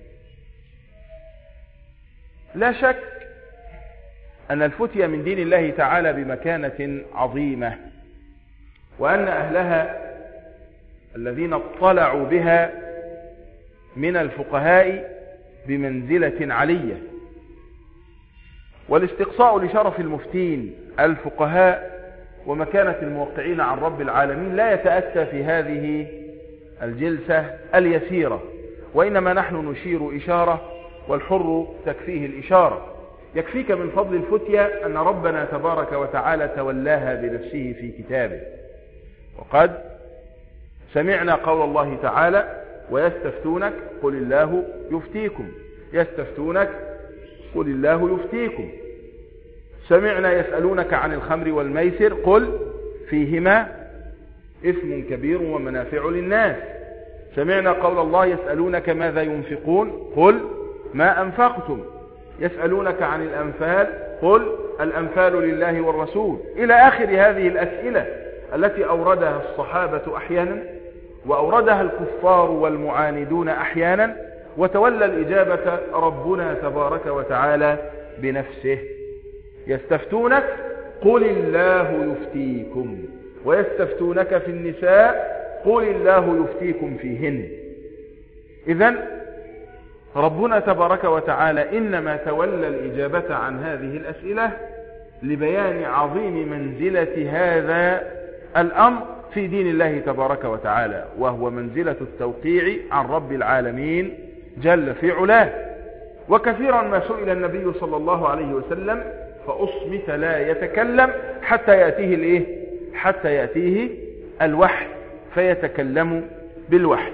لا شك أن الفتيا من دين الله تعالى بمكانة عظيمة، وأن أهلها الذين اطلعوا بها من الفقهاء بمنزلة علية. والاستقصاء لشرف المفتين الفقهاء ومكانة الموقعين عن رب العالمين لا يتأتى في هذه الجلسة اليسيرة، وإنما نحن نشير إشارة والحر تكفيه الإشارة. يكفيك من فضل الفتية أن ربنا تبارك وتعالى تولاها بنفسه في كتابه. وقد سمعنا قول الله تعالى: ويستفتونك قل الله يفتيكم. يستفتونك قل الله يفتيكم. سمعنا يسألونك عن الخمر والميسر قل فيهما إثم كبير ومنافع للناس. سمعنا قول الله: يسألونك ماذا ينفقون قل ما أنفقتم. يسألونك عن الأنفال قل الأنفال لله والرسول، إلى آخر هذه الأسئلة التي أوردها الصحابة أحيانا وأوردها الكفار والمعاندون أحيانا، وتولى الإجابة ربنا تبارك وتعالى بنفسه. يستفتونك قل الله يفتيكم، ويستفتونك في النساء قل الله يفتيكم فيهن. إذن ربنا تبارك وتعالى إنما تولى الإجابة عن هذه الأسئلة لبيان عظيم منزلة هذا الأمر في دين الله تبارك وتعالى، وهو منزلة التوقيع عن رب العالمين جل في علاه. وكثيرا ما سئل النبي صلى الله عليه وسلم فأصمت لا يتكلم حتى يأتيه الوحي فيتكلم بالوحي.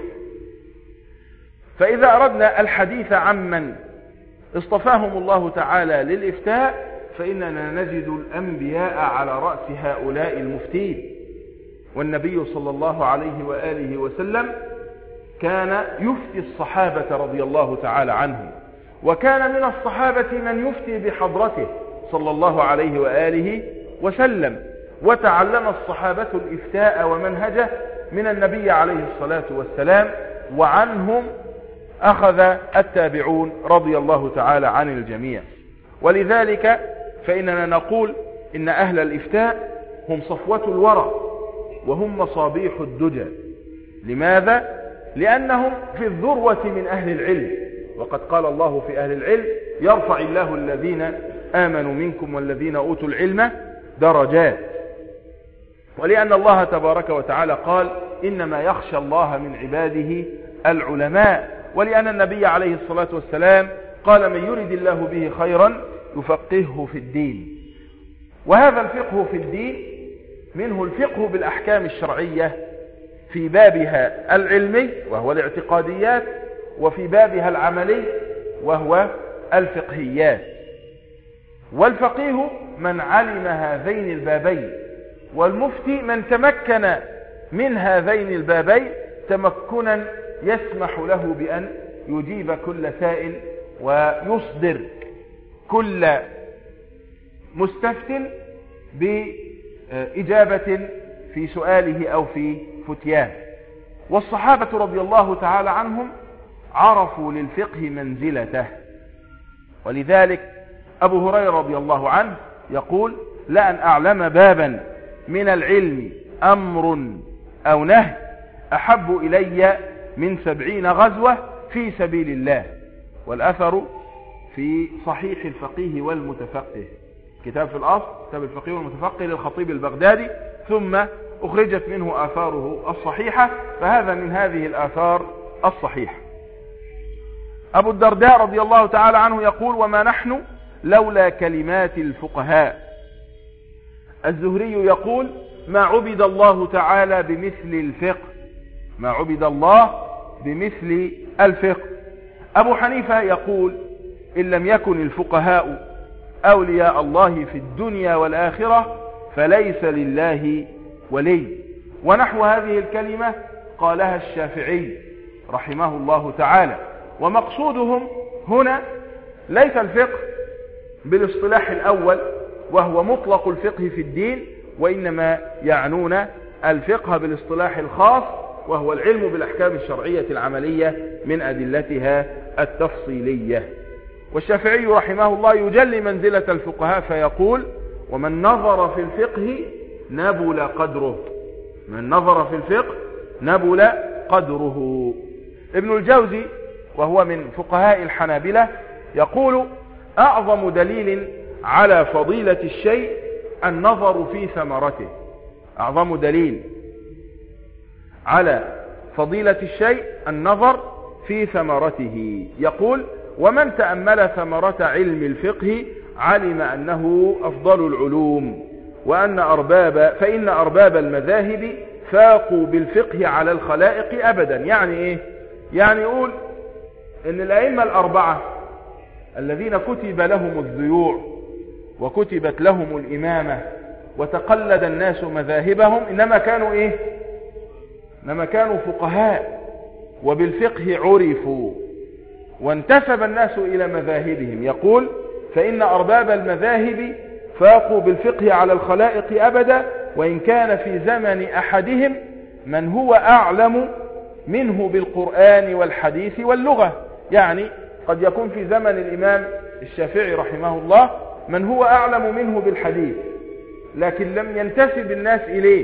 فإذا أردنا الحديث عمن اصطفاهم الله تعالى للإفتاء فإننا نجد الأنبياء على رأس هؤلاء المفتين. والنبي صلى الله عليه وآله وسلم كان يفتي الصحابة رضي الله تعالى عنهم، وكان من الصحابة من يفتي بحضرته صلى الله عليه وآله وسلم، وتعلم الصحابة الإفتاء ومنهجه من النبي عليه الصلاة والسلام، وعنهم أخذ التابعون رضي الله تعالى عن الجميع. ولذلك فإننا نقول إن أهل الإفتاء هم صفوة الورى وهم مصابيح الدجى. لماذا؟ لأنهم في الذروة من أهل العلم، وقد قال الله في أهل العلم: يرفع الله الذين آمنوا منكم والذين أوتوا العلم درجات. ولأن الله تبارك وتعالى قال: إنما يخشى الله من عباده العلماء. ولأن النبي عليه الصلاة والسلام قال: من يرد الله به خيرا يفقهه في الدين. وهذا الفقه في الدين منه الفقه بالأحكام الشرعية في بابها العلمي وهو الاعتقاديات، وفي بابها العملي وهو الفقهيات. والفقيه من علم هذين البابين، والمفتي من تمكن من هذين البابين تمكنا يسمح له بأن يجيب كل سائل ويصدر كل مستفت بإجابة في سؤاله أو في فتياه. والصحابة رضي الله تعالى عنهم عرفوا للفقه منزلته. ولذلك أبو هريرة رضي الله عنه يقول: لأن أعلم بابا من العلم أمر أو نهي أحب إلي من 70 غزوة في سبيل الله. والأثر في صحيح الفقيه والمتفقه، كتاب في الأصل كتاب الفقيه والمتفقه للخطيب البغدادي، ثم أخرجت منه آثاره الصحيحة، فهذا من هذه الآثار الصحيحة. أبو الدرداء رضي الله تعالى عنه يقول: وما نحن لولا كلمات الفقهاء. الزهري يقول: ما عبد الله تعالى بمثل الفقه، ما عبد الله بمثل الفقه. أبو حنيفة يقول: إن لم يكن الفقهاء أولياء الله في الدنيا والآخرة فليس لله ولي. ونحو هذه الكلمة قالها الشافعي رحمه الله تعالى. ومقصودهم هنا ليس الفقه بالاصطلاح الأول وهو مطلق الفقه في الدين، وإنما يعنون الفقه بالاصطلاح الخاص وهو العلم بالأحكام الشرعية العملية من أدلتها التفصيلية. والشافعي رحمه الله يجلي منزلة الفقهاء فيقول: ومن نظر في الفقه نبل قدره، من نظر في الفقه نبل قدره. ابن الجوزي وهو من فقهاء الحنابلة يقول: أعظم دليل على فضيلة الشيء النظر في ثمرته. أعظم دليل على فضيلة الشيء النظر في ثمرته. يقول: ومن تأمل ثمرة علم الفقه علم أنه أفضل العلوم، فإن أرباب المذاهب فاقوا بالفقه على الخلائق أبدا. يعني إيه؟ يعني يقول إن الأئمة الأربعة الذين كتب لهم الذيوع وكتبت لهم الإمامة وتقلد الناس مذاهبهم إنما كانوا إيه؟ إنما كانوا فقهاء، وبالفقه عرفوا وانتسب الناس إلى مذاهبهم. يقول فإن أرباب المذاهب فاقوا بالفقه على الخلائق أبدا، وإن كان في زمن أحدهم من هو أعلم منه بالقرآن والحديث واللغة. يعني قد يكون في زمن الإمام الشافعي رحمه الله من هو أعلم منه بالحديث لكن لم ينتسب الناس إليه،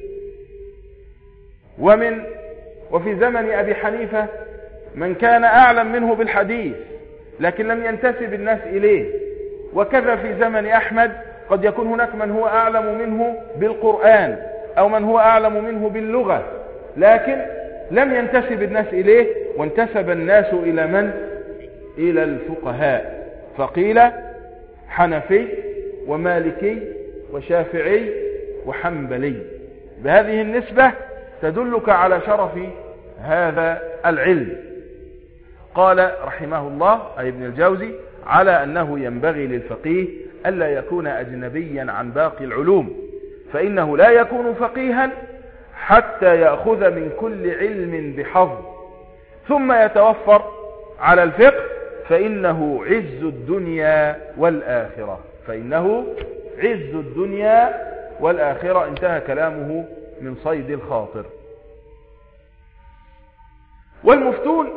وفي زمن أبي حنيفة من كان أعلم منه بالحديث لكن لم ينتسب الناس إليه، وكذا في زمن أحمد قد يكون هناك من هو أعلم منه بالقرآن أو من هو أعلم منه باللغة لكن لم ينتسب الناس إليه، وانتسب الناس إلى من؟ إلى الفقهاء. فقيل حنفي ومالكي وشافعي وحنبلي. بهذه النسبة تدلك على شرف هذا العلم. قال رحمه الله أي ابن الجوزي على أنه ينبغي للفقيه ألا يكون أجنبيا عن باقي العلوم، فإنه لا يكون فقيها حتى يأخذ من كل علم بحظ ثم يتوفر على الفقه، فإنه عز الدنيا والآخرة. فإنه عز الدنيا والآخرة. انتهى كلامه من صيد الخاطر. والمفتون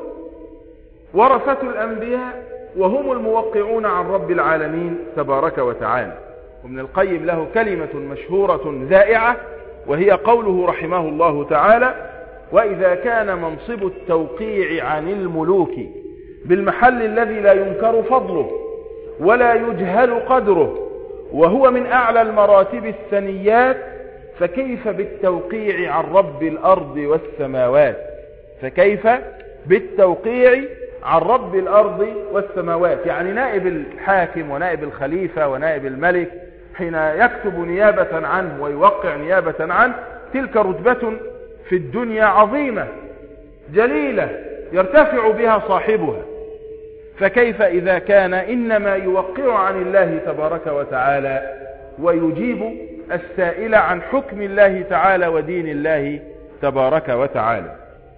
ورثة الأنبياء وهم الموقعون عن رب العالمين تبارك وتعالى. وابن القيم له كلمة مشهورة ذائعة وهي قوله رحمه الله تعالى: وإذا كان منصب التوقيع عن الملوك بالمحل الذي لا ينكر فضله ولا يجهل قدره وهو من أعلى المراتب الثنيات، فكيف بالتوقيع عن رب الأرض والسماوات؟ فكيف بالتوقيع عن رب الأرض والسماوات؟ يعني نائب الحاكم ونائب الخليفة ونائب الملك حين يكتب نيابة عنه ويوقع نيابة عنه تلك رتبة في الدنيا عظيمة جليلة يرتفع بها صاحبها، فكيف إذا كان إنما يوقع عن الله تبارك وتعالى ويجيب السائل عن حكم الله تعالى ودين الله تبارك وتعالى؟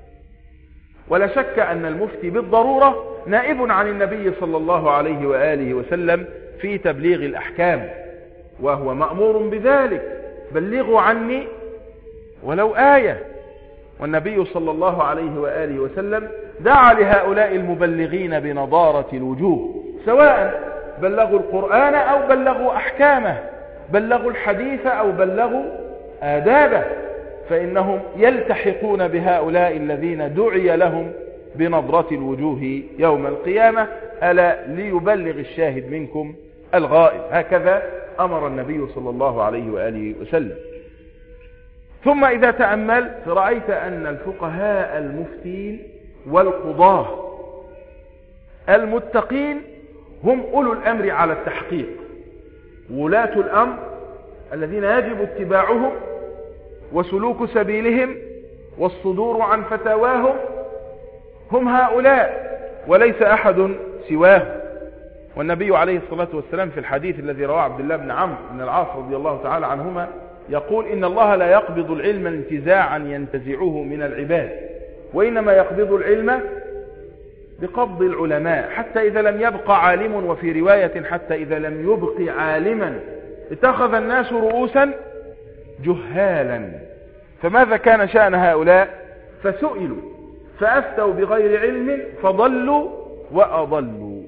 ولا شك أن المفتي بالضرورة نائب عن النبي صلى الله عليه وآله وسلم في تبليغ الأحكام، وهو مأمور بذلك: بلغوا عني ولو آية. والنبي صلى الله عليه وآله وسلم دعا لهؤلاء المبلغين بنضارة الوجوه، سواء بلغوا القرآن أو بلغوا أحكامه، بلغوا الحديث أو بلغوا آدابه، فإنهم يلتحقون بهؤلاء الذين دعي لهم بنضرة الوجوه يوم القيامة: ألا ليبلغ الشاهد منكم الغائب. هكذا أمر النبي صلى الله عليه وآله وسلم. ثم إذا تأملت رأيت أن الفقهاء المفتين والقضاة المتقين هم أولو الأمر على التحقيق، ولاة الأمر الذين يجب اتباعهم وسلوك سبيلهم والصدور عن فتاواهم، هم هؤلاء وليس أحد سواهم. والنبي عليه الصلاة والسلام في الحديث الذي رواه عبد الله بن عمرو بن العاص رضي الله تعالى عنهما يقول: إن الله لا يقبض العلم انتزاعا ينتزعه من العباد، وإنما يقبض العلم بقبض العلماء حتى إذا لم يبق عالم، وفي رواية حتى إذا لم يبق عالما اتخذ الناس رؤوسا جهالا. فماذا كان شأن هؤلاء؟ فسئلوا فأفتوا بغير علم فضلوا وأضلوا.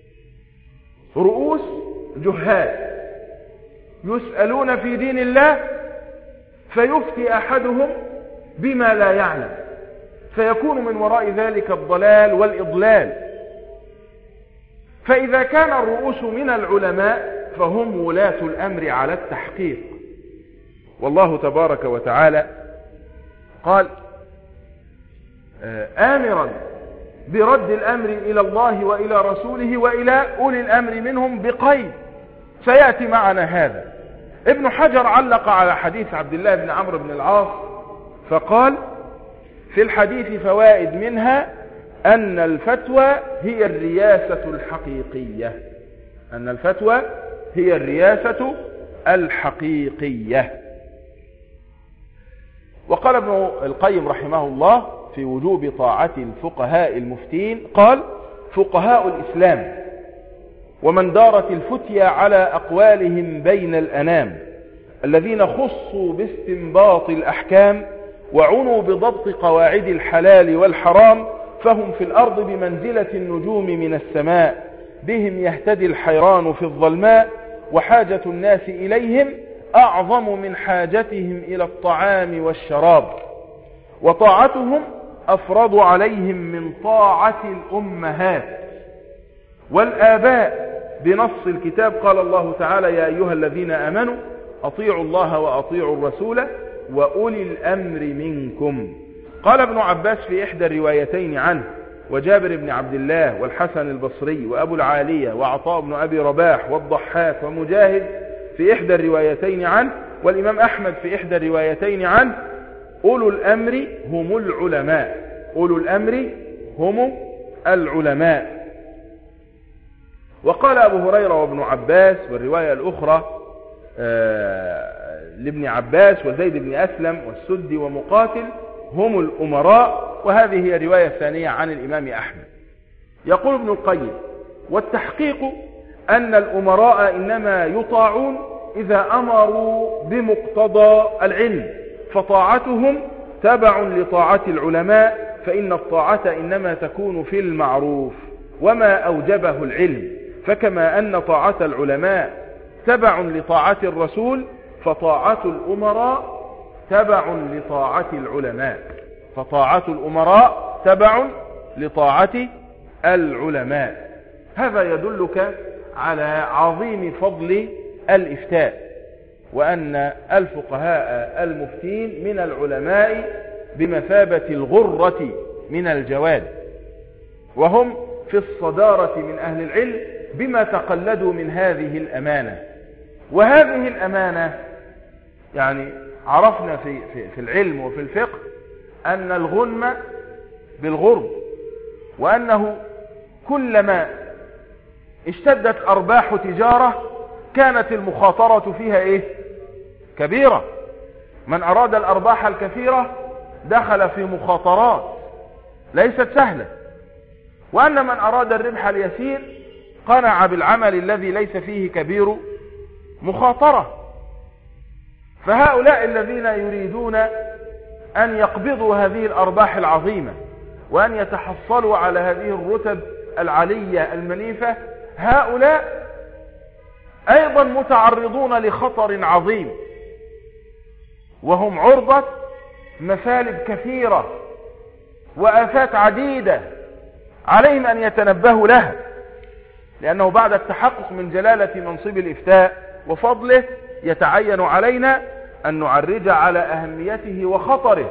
رؤوس جهال يسألون في دين الله فيفتي أحدهم بما لا يعلم، فيكون من وراء ذلك الضلال والإضلال. فإذا كان الرؤوس من العلماء فهم ولاة الأمر على التحقيق. والله تبارك وتعالى قال آمرا برد الأمر إلى الله وإلى رسوله وإلى أولي الأمر منهم بقيد: سيأتي معنا هذا. ابن حجر علق على حديث عبد الله بن عمرو بن العاص فقال في الحديث فوائد، منها أن الفتوى هي الرياسة الحقيقية، أن الفتوى هي الرياسة الحقيقية. وقال ابن القيم رحمه الله في وجوب طاعة الفقهاء المفتين، قال فقهاء الإسلام ومن دارت الفتيا على أقوالهم بين الأنام الذين خصوا باستنباط الأحكام وعنوا بضبط قواعد الحلال والحرام، فهم في الأرض بمنزلة النجوم من السماء، بهم يهتدي الحيران في الظلماء، وحاجة الناس إليهم أعظم من حاجتهم إلى الطعام والشراب، وطاعتهم أفرض عليهم من طاعة الأمهات والآباء بنص الكتاب. قال الله تعالى يا أيها الذين آمنوا أطيعوا الله وأطيعوا الرسول وأولي الأمر منكم. قال ابن عباس في إحدى الروايتين عنه، وجابر بن عبد الله والحسن البصري وأبو العالية وعطاء بن أبي رباح والضحاك ومجاهد في إحدى الروايتين عنه، والإمام أحمد في إحدى الروايتين عنه، أولو الأمر هم العلماء، أولو الأمر هم العلماء. وقال أبو هريرة وابن عباس، والرواية الأخرى لابن عباس وزيد بن أسلم والسدي ومقاتل هم الأمراء، وهذه هي رواية ثانية عن الإمام أحمد. يقول ابن القيم والتحقيق أن الأمراء إنما يطاعون إذا أمروا بمقتضى العلم، فطاعتهم تبع لطاعة العلماء، فإن الطاعة إنما تكون في المعروف وما أوجبه العلم، فكما أن طاعة العلماء تبع لطاعة الرسول، فطاعة الأمراء تبع لطاعة العلماء، فطاعة الأمراء تبع لطاعة العلماء. هذا يدلك على عظيم فضل الإفتاء، وأن الفقهاء المفتين من العلماء بمثابة الغرة من الجواد، وهم في الصدارة من أهل العلم بما تقلدوا من هذه الأمانة. وهذه الأمانة يعني عرفنا في العلم وفي الفقه أن الغنم بالغرب، وأنه كلما اشتدت أرباح تجارة كانت المخاطرة فيها كبيرة. من أراد الأرباح الكثيرة دخل في مخاطرات ليست سهلة، وأن من أراد الربح اليسير قنع بالعمل الذي ليس فيه كبير مخاطرة. فهؤلاء الذين يريدون أن يقبضوا هذه الأرباح العظيمة وأن يتحصلوا على هذه الرتب العلية المنيفة، هؤلاء أيضا متعرضون لخطر عظيم، وهم عرضة مثالب كثيرة وآفات عديدة عليهم أن يتنبهوا لها، لأنه بعد التحقق من جلالة منصب الإفتاء وفضله يتعين علينا أن نعرج على أهميته وخطره،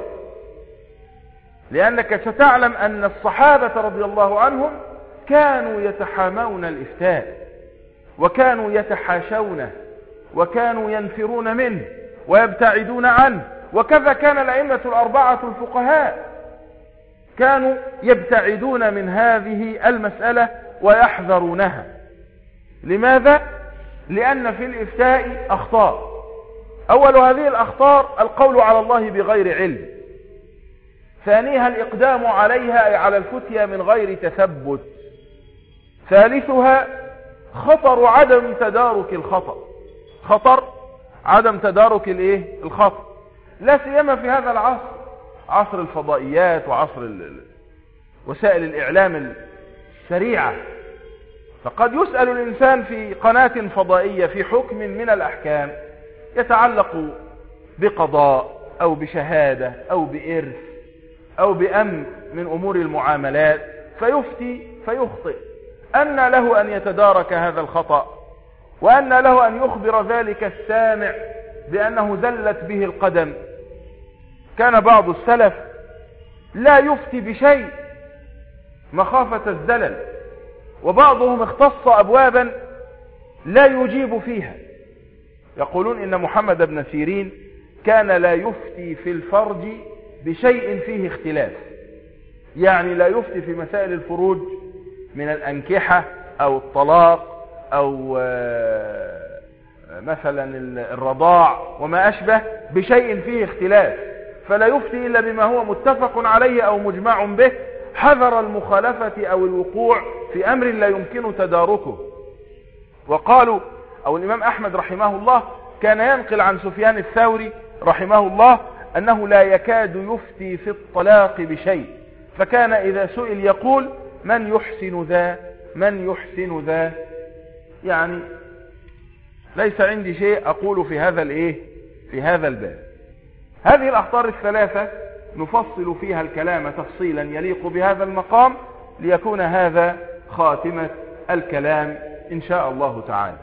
لأنك ستعلم أن الصحابة رضي الله عنهم كانوا يتحامون الإفتاء، وكانوا يتحاشونه، وكانوا ينفرون منه ويبتعدون عنه، وكذا كان الأئمة الأربعة الفقهاء كانوا يبتعدون من هذه المسألة ويحذرونها. لماذا؟ لأن في الإفتاء أخطار. أول هذه الأخطار القول على الله بغير علم، ثانيها الإقدام عليها أي على الفتيا من غير تثبت، ثالثها خطر عدم تدارك الخطأ، خطر عدم تدارك الخطأ، لا سيما في هذا العصر، عصر الفضائيات وعصر وسائل الإعلام السريعة. فقد يسأل الإنسان في قناة فضائية في حكم من الأحكام يتعلق بقضاء أو بشهادة أو بإرث أو بأمر من أمور المعاملات، فيفتي فيخطئ. أن له أن يتدارك هذا الخطأ، وأن له أن يخبر ذلك السامع بأنه زلت به القدم. كان بعض السلف لا يفتي بشيء مخافة الزلل، وبعضهم اختص أبوابا لا يجيب فيها. يقولون إن محمد بن سيرين كان لا يفتي في الفرج بشيء فيه اختلاف، يعني لا يفتي في مسائل الفروج من الأنكحة أو الطلاق أو مثلا الرضاع وما أشبه بشيء فيه اختلاف، فلا يفتي إلا بما هو متفق عليه أو مجمع به، حذر المخالفة أو الوقوع في أمر لا يمكن تداركه. وقالوا أو الإمام أحمد رحمه الله كان ينقل عن سفيان الثوري رحمه الله أنه لا يكاد يفتي في الطلاق بشيء، فكان إذا سئل يقول من يحسن ذا من يحسن ذا، يعني ليس عندي شيء أقول في هذا في هذا الباب. هذه الأخطار الثلاثة نفصل فيها الكلام تفصيلا يليق بهذا المقام، ليكون هذا خاتمة الكلام إن شاء الله تعالى.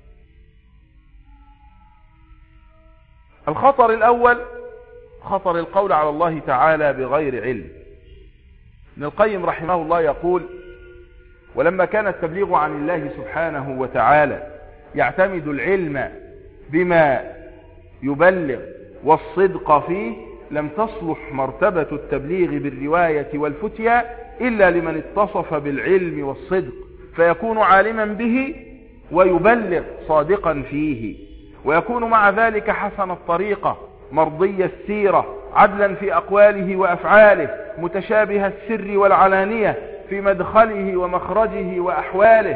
الخطر الأول خطر القول على الله تعالى بغير علم. ابن القيم رحمه الله يقول: ولما كان التبليغ عن الله سبحانه وتعالى يعتمد العلم بما يبلغ والصدق فيه، لم تصلح مرتبة التبليغ بالرواية والفتية إلا لمن اتصف بالعلم والصدق، فيكون عالما به ويبلغ صادقا فيه، ويكون مع ذلك حسن الطريقة مرضي السيرة عدلا في أقواله وأفعاله متشابه السر والعلانية في مدخله ومخرجه وأحواله.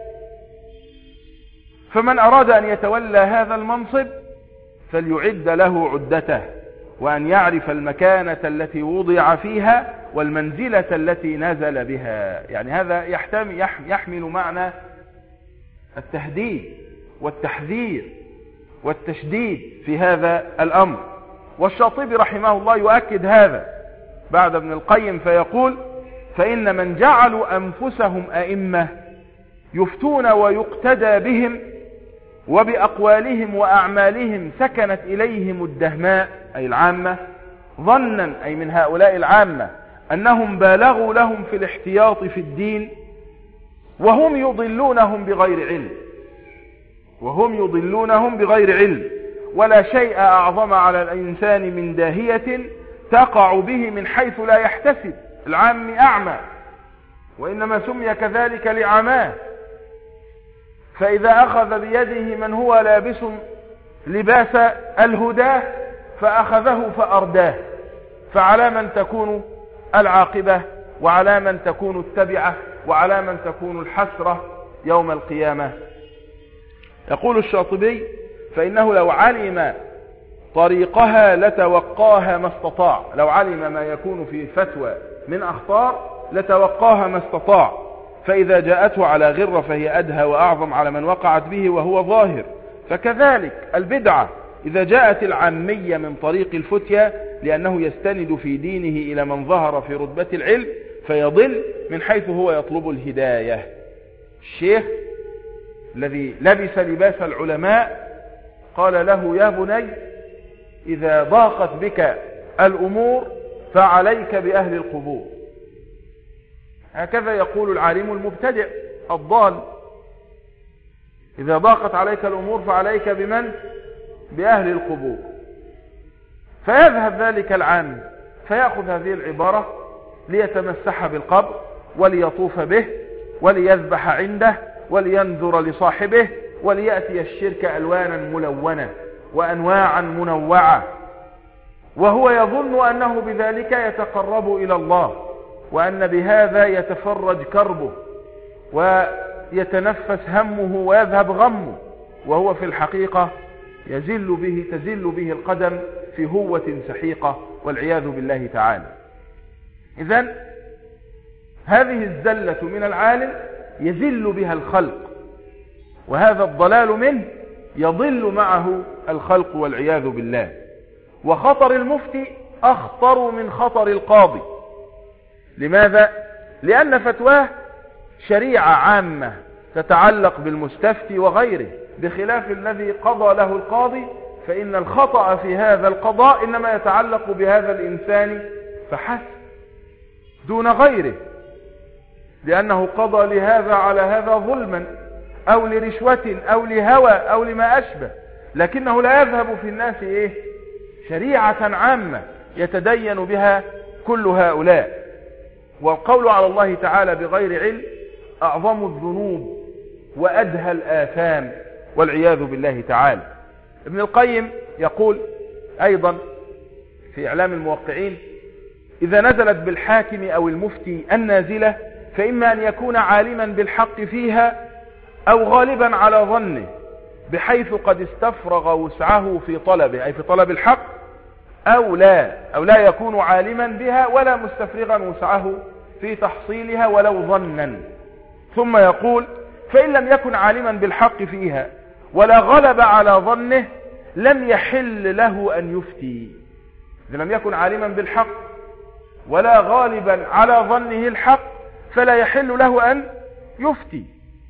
فمن أراد أن يتولى هذا المنصب فليعد له عدته، وأن يعرف المكانة التي وضع فيها والمنزلة التي نزل بها. يعني هذا يحمل معنى التهديد والتحذير والتشديد في هذا الأمر. والشاطبي رحمه الله يؤكد هذا بعد ابن القيم فيقول: فإن من جعلوا أنفسهم أئمة يفتون ويقتدى بهم وبأقوالهم وأعمالهم سكنت إليهم الدهماء أي العامة، ظنا أي من هؤلاء العامة أنهم بالغوا لهم في الاحتياط في الدين، وهم يضلونهم بغير علم، ولا شيء أعظم على الإنسان من داهية تقع به من حيث لا يحتسب. العام أعمى، وإنما سمي كذلك لعماه، فإذا أخذ بيده من هو لابس لباس الهدى فأخذه فأرداه، فعلى من تكون العاقبة، وعلى من تكون التبعة، وعلى من تكون الحسرة يوم القيامة. يقول الشاطبي: فإنه لو علم طريقها لتوقاها ما استطاع. لو علم ما يكون في الفتوى من أخطار لتوقاها ما استطاع، فإذا جاءته على غرة فهي أدهى وأعظم على من وقعت به وهو ظاهر. فكذلك البدعة إذا جاءت العامية من طريق الفتية لأنه يستند في دينه إلى من ظهر في رتبة العلم فيضل من حيث هو يطلب الهداية. الشيخ الذي لبس لباس العلماء قال له: يا بني، إذا ضاقت بك الأمور فعليك بأهل القبور. هكذا يقول العالم المبتدع الضال: إذا ضاقت عليك الأمور فعليك بمن؟ بأهل القبور. فيذهب ذلك العام فيأخذ هذه العبارة ليتمسح بالقبر وليطوف به وليذبح عنده ولينذر لصاحبه وليأتي الشرك ألوانا ملونة وأنواعا منوعة، وهو يظن أنه بذلك يتقرب إلى الله، وأن بهذا يتفرج كربه ويتنفس همه ويذهب غمه، وهو في الحقيقة تزل به القدم في هوة سحيقة والعياذ بالله تعالى. إذن هذه الزلة من العالم يزل بها الخلق، وهذا الضلال منه يضل معه الخلق والعياذ بالله. وخطر المفتي أخطر من خطر القاضي. لماذا؟ لأن فتواه شريعة عامة تتعلق بالمستفتي وغيره، بخلاف الذي قضى له القاضي، فإن الخطأ في هذا القضاء إنما يتعلق بهذا الإنسان فحسب دون غيره، لأنه قضى لهذا على هذا ظلما أو لرشوة أو لهوى أو لما أشبه، لكنه لا يذهب في الناس شريعة عامة يتدين بها كل هؤلاء. والقول على الله تعالى بغير علم أعظم الذنوب وأدهى الآثام والعياذ بالله تعالى. ابن القيم يقول أيضا في إعلام الموقعين: إذا نزلت بالحاكم أو المفتي النازلة فإما أن يكون عالما بالحق فيها أو غالبا على ظنه بحيث قد استفرغ وسعه في طلبه، أي في طلب الحق، أو لا يكون عالما بها ولا مستفرغا وسعه في تحصيلها ولو ظنا. ثم يقول: فإن لم يكن عالما بالحق فيها ولا غلب على ظنه لم يحل له أن يفتي. إذا لم يكن عالما بالحق ولا غالبا على ظنه الحق فلا يحل له أن يفتي،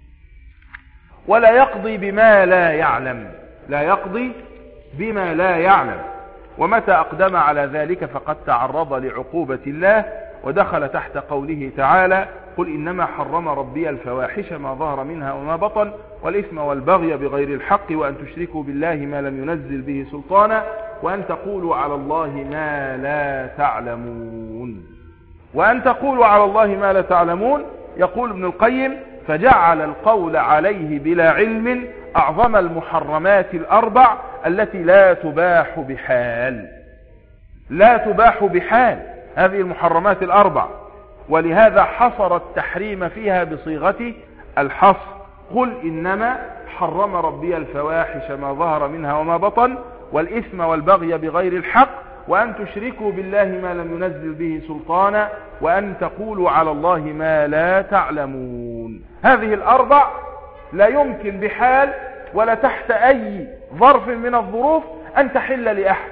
ولا يقضي بما لا يعلم، لا يقضي بما لا يعلم. ومتى أقدم على ذلك فقد تعرض لعقوبة الله ودخل تحت قوله تعالى: قل إنما حرم ربي الفواحش ما ظهر منها وما بطن والإثم والبغي بغير الحق وأن تشركوا بالله ما لم ينزل به سلطانا وأن تقولوا على الله ما لا تعلمون. وأن تقولوا على الله ما لا تعلمون. يقول ابن القيم: فجعل القول عليه بلا علم أعظم المحرمات الأربع التي لا تباح بحال. لا تباح بحال هذه المحرمات الأربع، ولهذا حصر التحريم فيها بصيغة الحصر: قل إنما حرم ربي الفواحش ما ظهر منها وما بطن والإثم والبغي بغير الحق وأن تشركوا بالله ما لم ينزل به سلطانا وأن تقولوا على الله ما لا تعلمون. هذه الأربع لا يمكن بحال ولا تحت أي ظرف من الظروف أن تحل لأحد.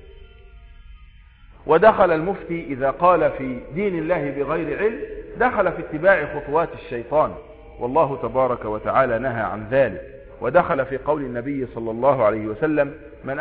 ودخل المفتي إذا قال في دين الله بغير علم دخل في اتباع خطوات الشيطان، والله تبارك وتعالى نهى عن ذلك. ودخل في قول النبي صلى الله عليه وسلم: من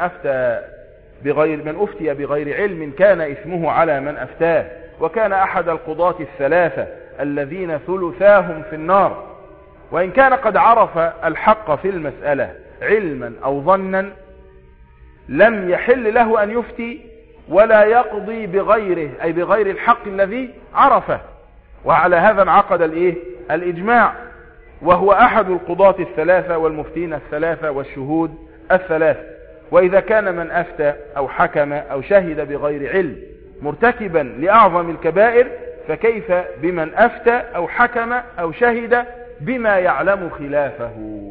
أفتي بغير علم كان إثمه على من أفتاه. وكان أحد القضاة الثلاثة الذين ثلثاهم في النار. وإن كان قد عرف الحق في المسألة علما أو ظنا لم يحل له أن يفتي ولا يقضي بغيره، أي بغير الحق الذي عرفه. وعلى هذا انعقد الإجماع، وهو أحد القضاة الثلاثة والمفتين الثلاثة والشهود الثلاثة. وإذا كان من أفتى أو حكم أو شهد بغير علم مرتكبا لأعظم الكبائر فكيف بمن أفتى أو حكم أو شهد بما يعلم خلافه؟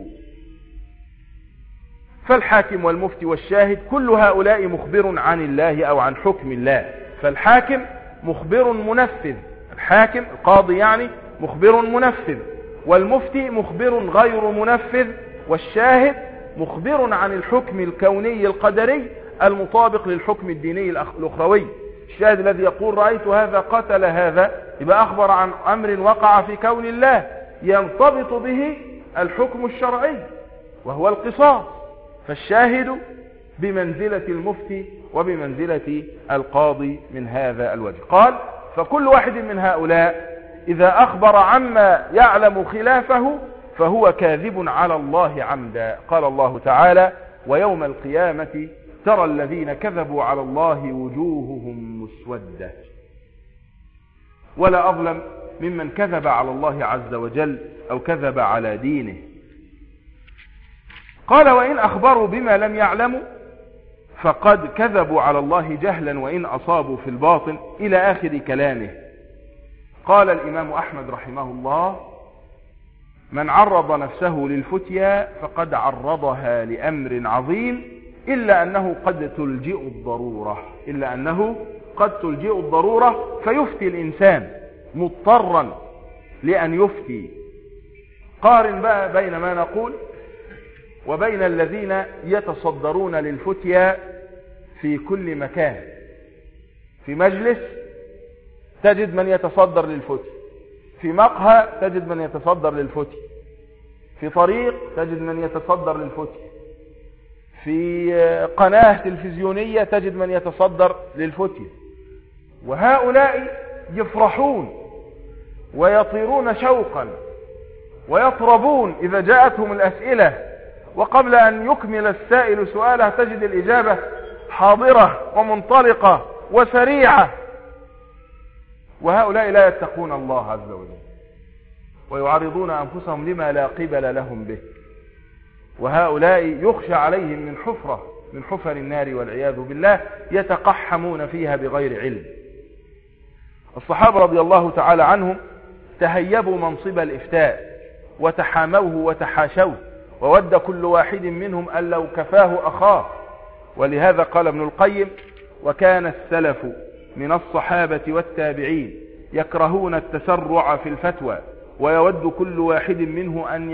فالحاكم والمفتي والشاهد كل هؤلاء مخبر عن الله أو عن حكم الله. فالحاكم مخبر منفذ، الحاكم القاضي يعني مخبر منفذ، والمفتي مخبر غير منفذ، والشاهد مخبر عن الحكم الكوني القدري المطابق للحكم الديني الأخروي. الشاهد الذي يقول رأيت هذا قتل هذا يبقى أخبر عن أمر وقع في كون الله ينطبق به الحكم الشرعي وهو القصاص. فالشاهد بمنزلة المفتي وبمنزلة القاضي من هذا الوجه. قال: فكل واحد من هؤلاء إذا أخبر عما يعلم خلافه فهو كاذب على الله عمدا. قال الله تعالى: ويوم القيامة ترى الذين كذبوا على الله وجوههم مسودة. ولا أظلم ممن كذب على الله عز وجل أو كذب على دينه. قال: وإن أخبروا بما لم يعلموا فقد كذبوا على الله جهلا وإن أصابوا في الباطن إلى آخر كلامه. قال الإمام أحمد رحمه الله: من عرض نفسه للفتيا فقد عرضها لأمر عظيم إلا أنه قد تلجئ الضرورة فيفتي الإنسان مضطرا لأن يفتي. قارن بقى بين ما نقول وبين الذين يتصدرون للفتيا في كل مكان. في مجلس تجد من يتصدر للفتي، في مقهى تجد من يتصدر للفتي، في طريق تجد من يتصدر للفتي، في قناة تلفزيونية تجد من يتصدر للفتي. وهؤلاء يفرحون ويطيرون شوقا ويطربون إذا جاءتهم الأسئلة، وقبل أن يكمل السائل سؤاله تجد الإجابة حاضرة ومنطلقة وسريعة. وهؤلاء لا يتقون الله عز وجل ويعرضون أنفسهم لما لا قبل لهم به، وهؤلاء يخشى عليهم من حفرة من حفر النار والعياذ بالله يتقحمون فيها بغير علم. الصحابة رضي الله تعالى عنهم تهيبوا منصب الإفتاء وتحاموه وتحاشوه، وود كل واحد منهم أن لو كفاه أخاه. ولهذا قال ابن القيم: وكان السلف من الصحابة والتابعين يكرهون التسرع في الفتوى، ويود كل واحد منه أن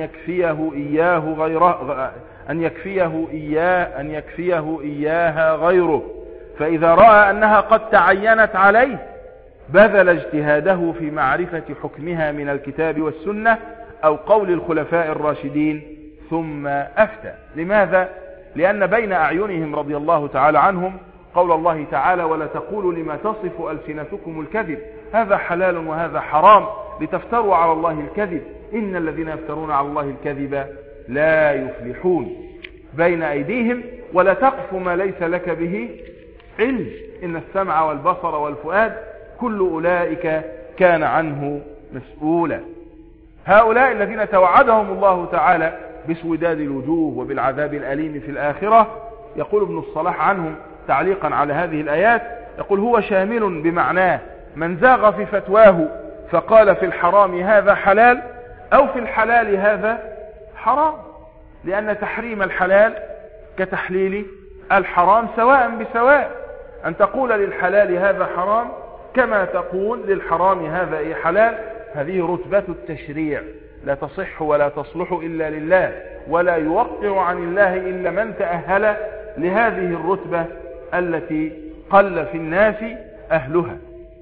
يكفيه إياها غيره، فإذا رأى أنها قد تعينت عليه بذل اجتهاده في معرفة حكمها من الكتاب والسنة أو قول الخلفاء الراشدين ثم أفتى. لماذا؟ لأن بين أعينهم رضي الله تعالى عنهم قول الله تعالى: ولا تقولوا لما تصف ألسنتكم الكذب هذا حلال وهذا حرام لتفتروا على الله الكذب إن الذين يفترون على الله الكذب لا يفلحون. بين أيديهم: ولا تقف ما ليس لك به علم إن السمع والبصر والفؤاد كل أولئك كان عنه مسؤولا. هؤلاء الذين توعدهم الله تعالى بسوداد الوجوه وبالعذاب الأليم في الآخرة، يقول ابن الصلاح عنهم تعليقا على هذه الآيات، يقول: هو شامل بمعناه من زاغ في فتواه فقال في الحرام هذا حلال أو في الحلال هذا حرام، لأن تحريم الحلال كتحليل الحرام سواء بسواء. أن تقول للحلال هذا حرام كما تقول للحرام هذا حلال، هذه رتبة التشريع لا تصح ولا تصلح إلا لله، ولا يوقع عن الله إلا من تأهل لهذه الرتبة التي قل في الناس أهلها.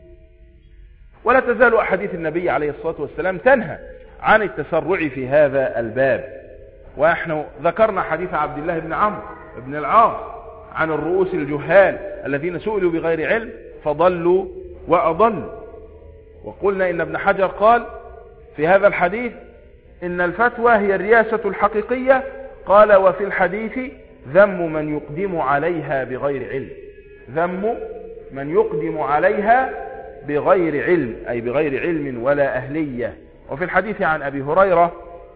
ولا تزال أحاديث النبي عليه الصلاة والسلام تنهى عن التسرع في هذا الباب. ونحن ذكرنا حديث عبد الله بن عمرو بن العاص عن الرؤوس الجهال الذين سئلوا بغير علم فضلوا وأضلوا، وقلنا إن ابن حجر قال في هذا الحديث إن الفتوى هي الرياسة الحقيقية. قال: وفي الحديث ذم من يقدم عليها بغير علم، ذم من يقدم عليها بغير علم، أي بغير علم ولا أهلية. وفي الحديث عن أبي هريرة: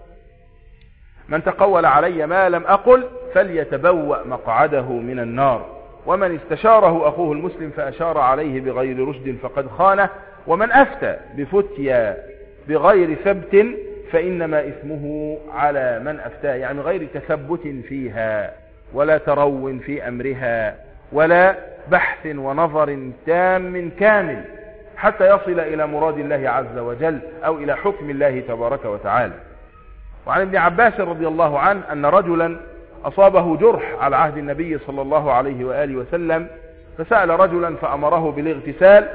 من تقول علي ما لم أقل فليتبوأ مقعده من النار، ومن استشاره أخوه المسلم فأشار عليه بغير رشد فقد خانه، ومن أفتى بفتيا بغير ثبت فإنما إثمه على من أفتاه، يعني غير تثبت فيها ولا ترو في أمرها ولا بحث ونظر تام كامل حتى يصل إلى مراد الله عز وجل أو إلى حكم الله تبارك وتعالى. وعن ابن عباس رضي الله عنه أن رجلا أصابه جرح على عهد النبي صلى الله عليه وآله وسلم، فسأل رجلا فأمره بالاغتسال،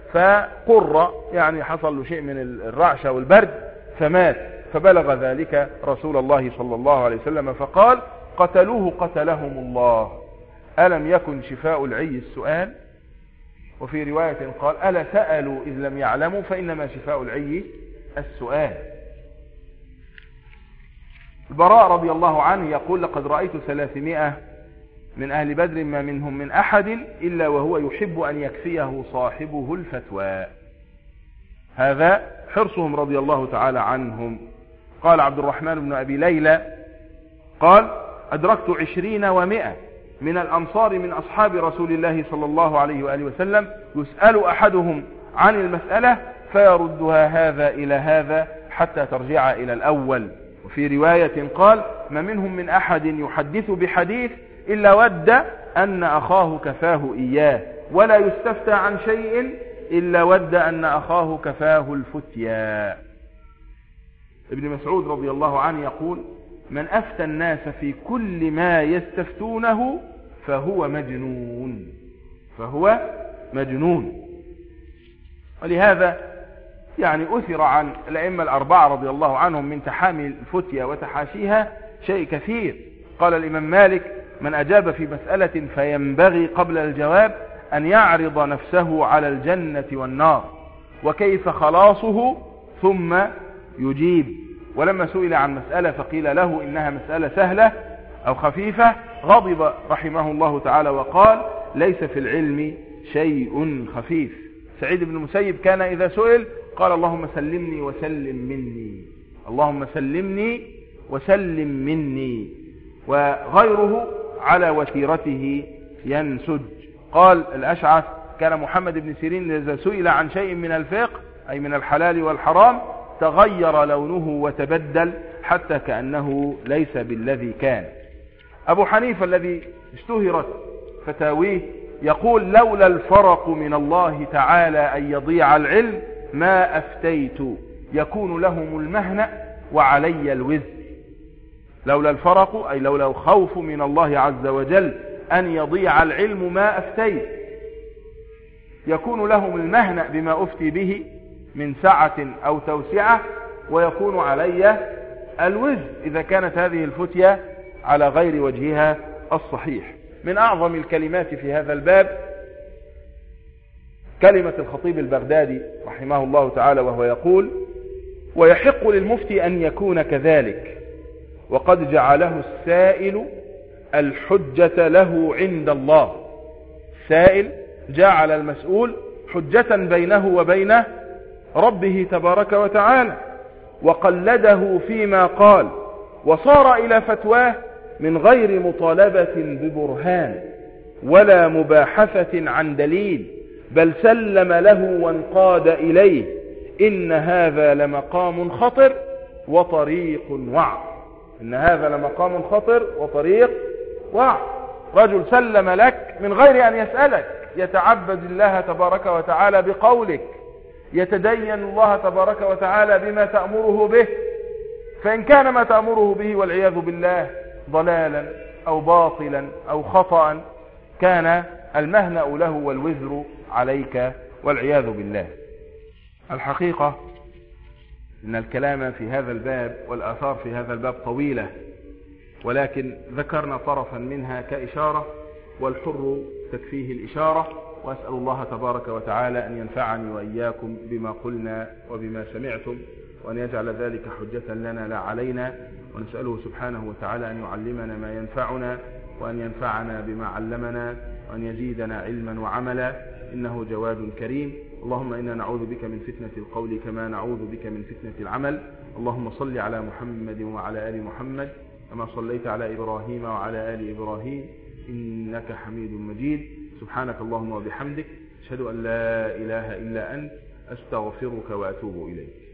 فقر يعني حصل له شيء من الرعشة والبرد فمات، فبلغ ذلك رسول الله صلى الله عليه وسلم فقال: قتلوه قتلهم الله، ألم يكن شفاء العي السؤال؟ وفي رواية قال: ألا سألوا إذ لم يعلموا فإنما شفاء العي السؤال. البراء رضي الله عنه يقول: لقد رأيت 300 من أهل بدر ما منهم من أحد إلا وهو يحب أن يكفيه صاحبه الفتوى. هذا حرصهم رضي الله تعالى عنهم. قال عبد الرحمن بن أبي ليلى قال: أدركت 20 و100 من الأنصار من أصحاب رسول الله صلى الله عليه وآله وسلم يسأل أحدهم عن المسألة فيردها هذا إلى هذا حتى ترجع إلى الأول. وفي رواية قال: ما منهم من أحد يحدث بحديث إلا ود أن أخاه كفاه إياه، ولا يستفتى عن شيء إلا ود أن أخاه كفاه الفتيا. ابن مسعود رضي الله عنه يقول: من أفتى الناس في كل ما يستفتونه فهو مجنون، فهو مجنون. ولهذا يعني أثر عن الأئمة الأربعة رضي الله عنهم من تحامي الفتيا وتحاشيها شيء كثير. قال الإمام مالك: من أجاب في مسألة فينبغي قبل الجواب أن يعرض نفسه على الجنة والنار وكيف خلاصه ثم يجيب. ولما سئل عن مسألة فقيل له إنها مسألة سهلة أو خفيفة غضب رحمه الله تعالى وقال ليس في العلم شيء خفيف. سعيد بن المسيب كان إذا سئل قال اللهم سلمني وسلم مني، اللهم سلمني وسلم مني، وغيره على وتيرته ينسج. قال الأشعث كان محمد بن سيرين إذا سئل عن شيء من الفقه أي من الحلال والحرام تغير لونه وتبدل حتى كأنه ليس بالذي كان. أبو حنيفة الذي اشتهرت فتاويه يقول لولا الفرق من الله تعالى أن يضيع العلم ما أفتيت يكون لهم المهنة وعلي الوزر. لولا الفرق أي لولا الخوف من الله عز وجل أن يضيع العلم ما أفتيت يكون لهم المهنة بما أفتي به من سعة أو توسعة ويكون علي الوزر إذا كانت هذه الفتية على غير وجهها الصحيح. من أعظم الكلمات في هذا الباب كلمة الخطيب البغدادي رحمه الله تعالى وهو يقول ويحق للمفتي أن يكون كذلك وقد جعله السائل الحجة له عند الله. السائل جعل المسؤول حجة بينه وبين ربه تبارك وتعالى وقلده فيما قال وصار إلى فتواه من غير مطالبة ببرهان ولا مباحثة عن دليل بل سلم له وانقاد إليه. إن هذا لمقام خطر وطريق وعظ. إن هذا لمقام خطر وطريق وعظ. رجل سلم لك من غير أن يسألك، يتعبد الله تبارك وتعالى بقولك، يتدين الله تبارك وتعالى بما تأمره به، فإن كان ما تأمره به والعياذ بالله ضلالا أو باطلا أو خطأ كان المهنأ له والوزر عليك والعياذ بالله. الحقيقة إن الكلام في هذا الباب والآثار في هذا الباب طويلة، ولكن ذكرنا طرفا منها كإشارة والحر تكفيه الإشارة. وأسأل الله تبارك وتعالى أن ينفعني وإياكم بما قلنا وبما سمعتم وأن يجعل ذلك حجة لنا لا علينا، ونسأله سبحانه وتعالى أن يعلمنا ما ينفعنا وأن ينفعنا بما علمنا وأن يزيدنا علما وعملا إنه جواد كريم. اللهم إنا نعوذ بك من فتنة القول كما نعوذ بك من فتنة العمل. اللهم صل على محمد وعلى آل محمد كما صليت على إبراهيم وعلى آل إبراهيم إنك حميد مجيد. سبحانك اللهم وبحمدك أشهد أن لا إله إلا أنت أستغفرك وأتوب إليك.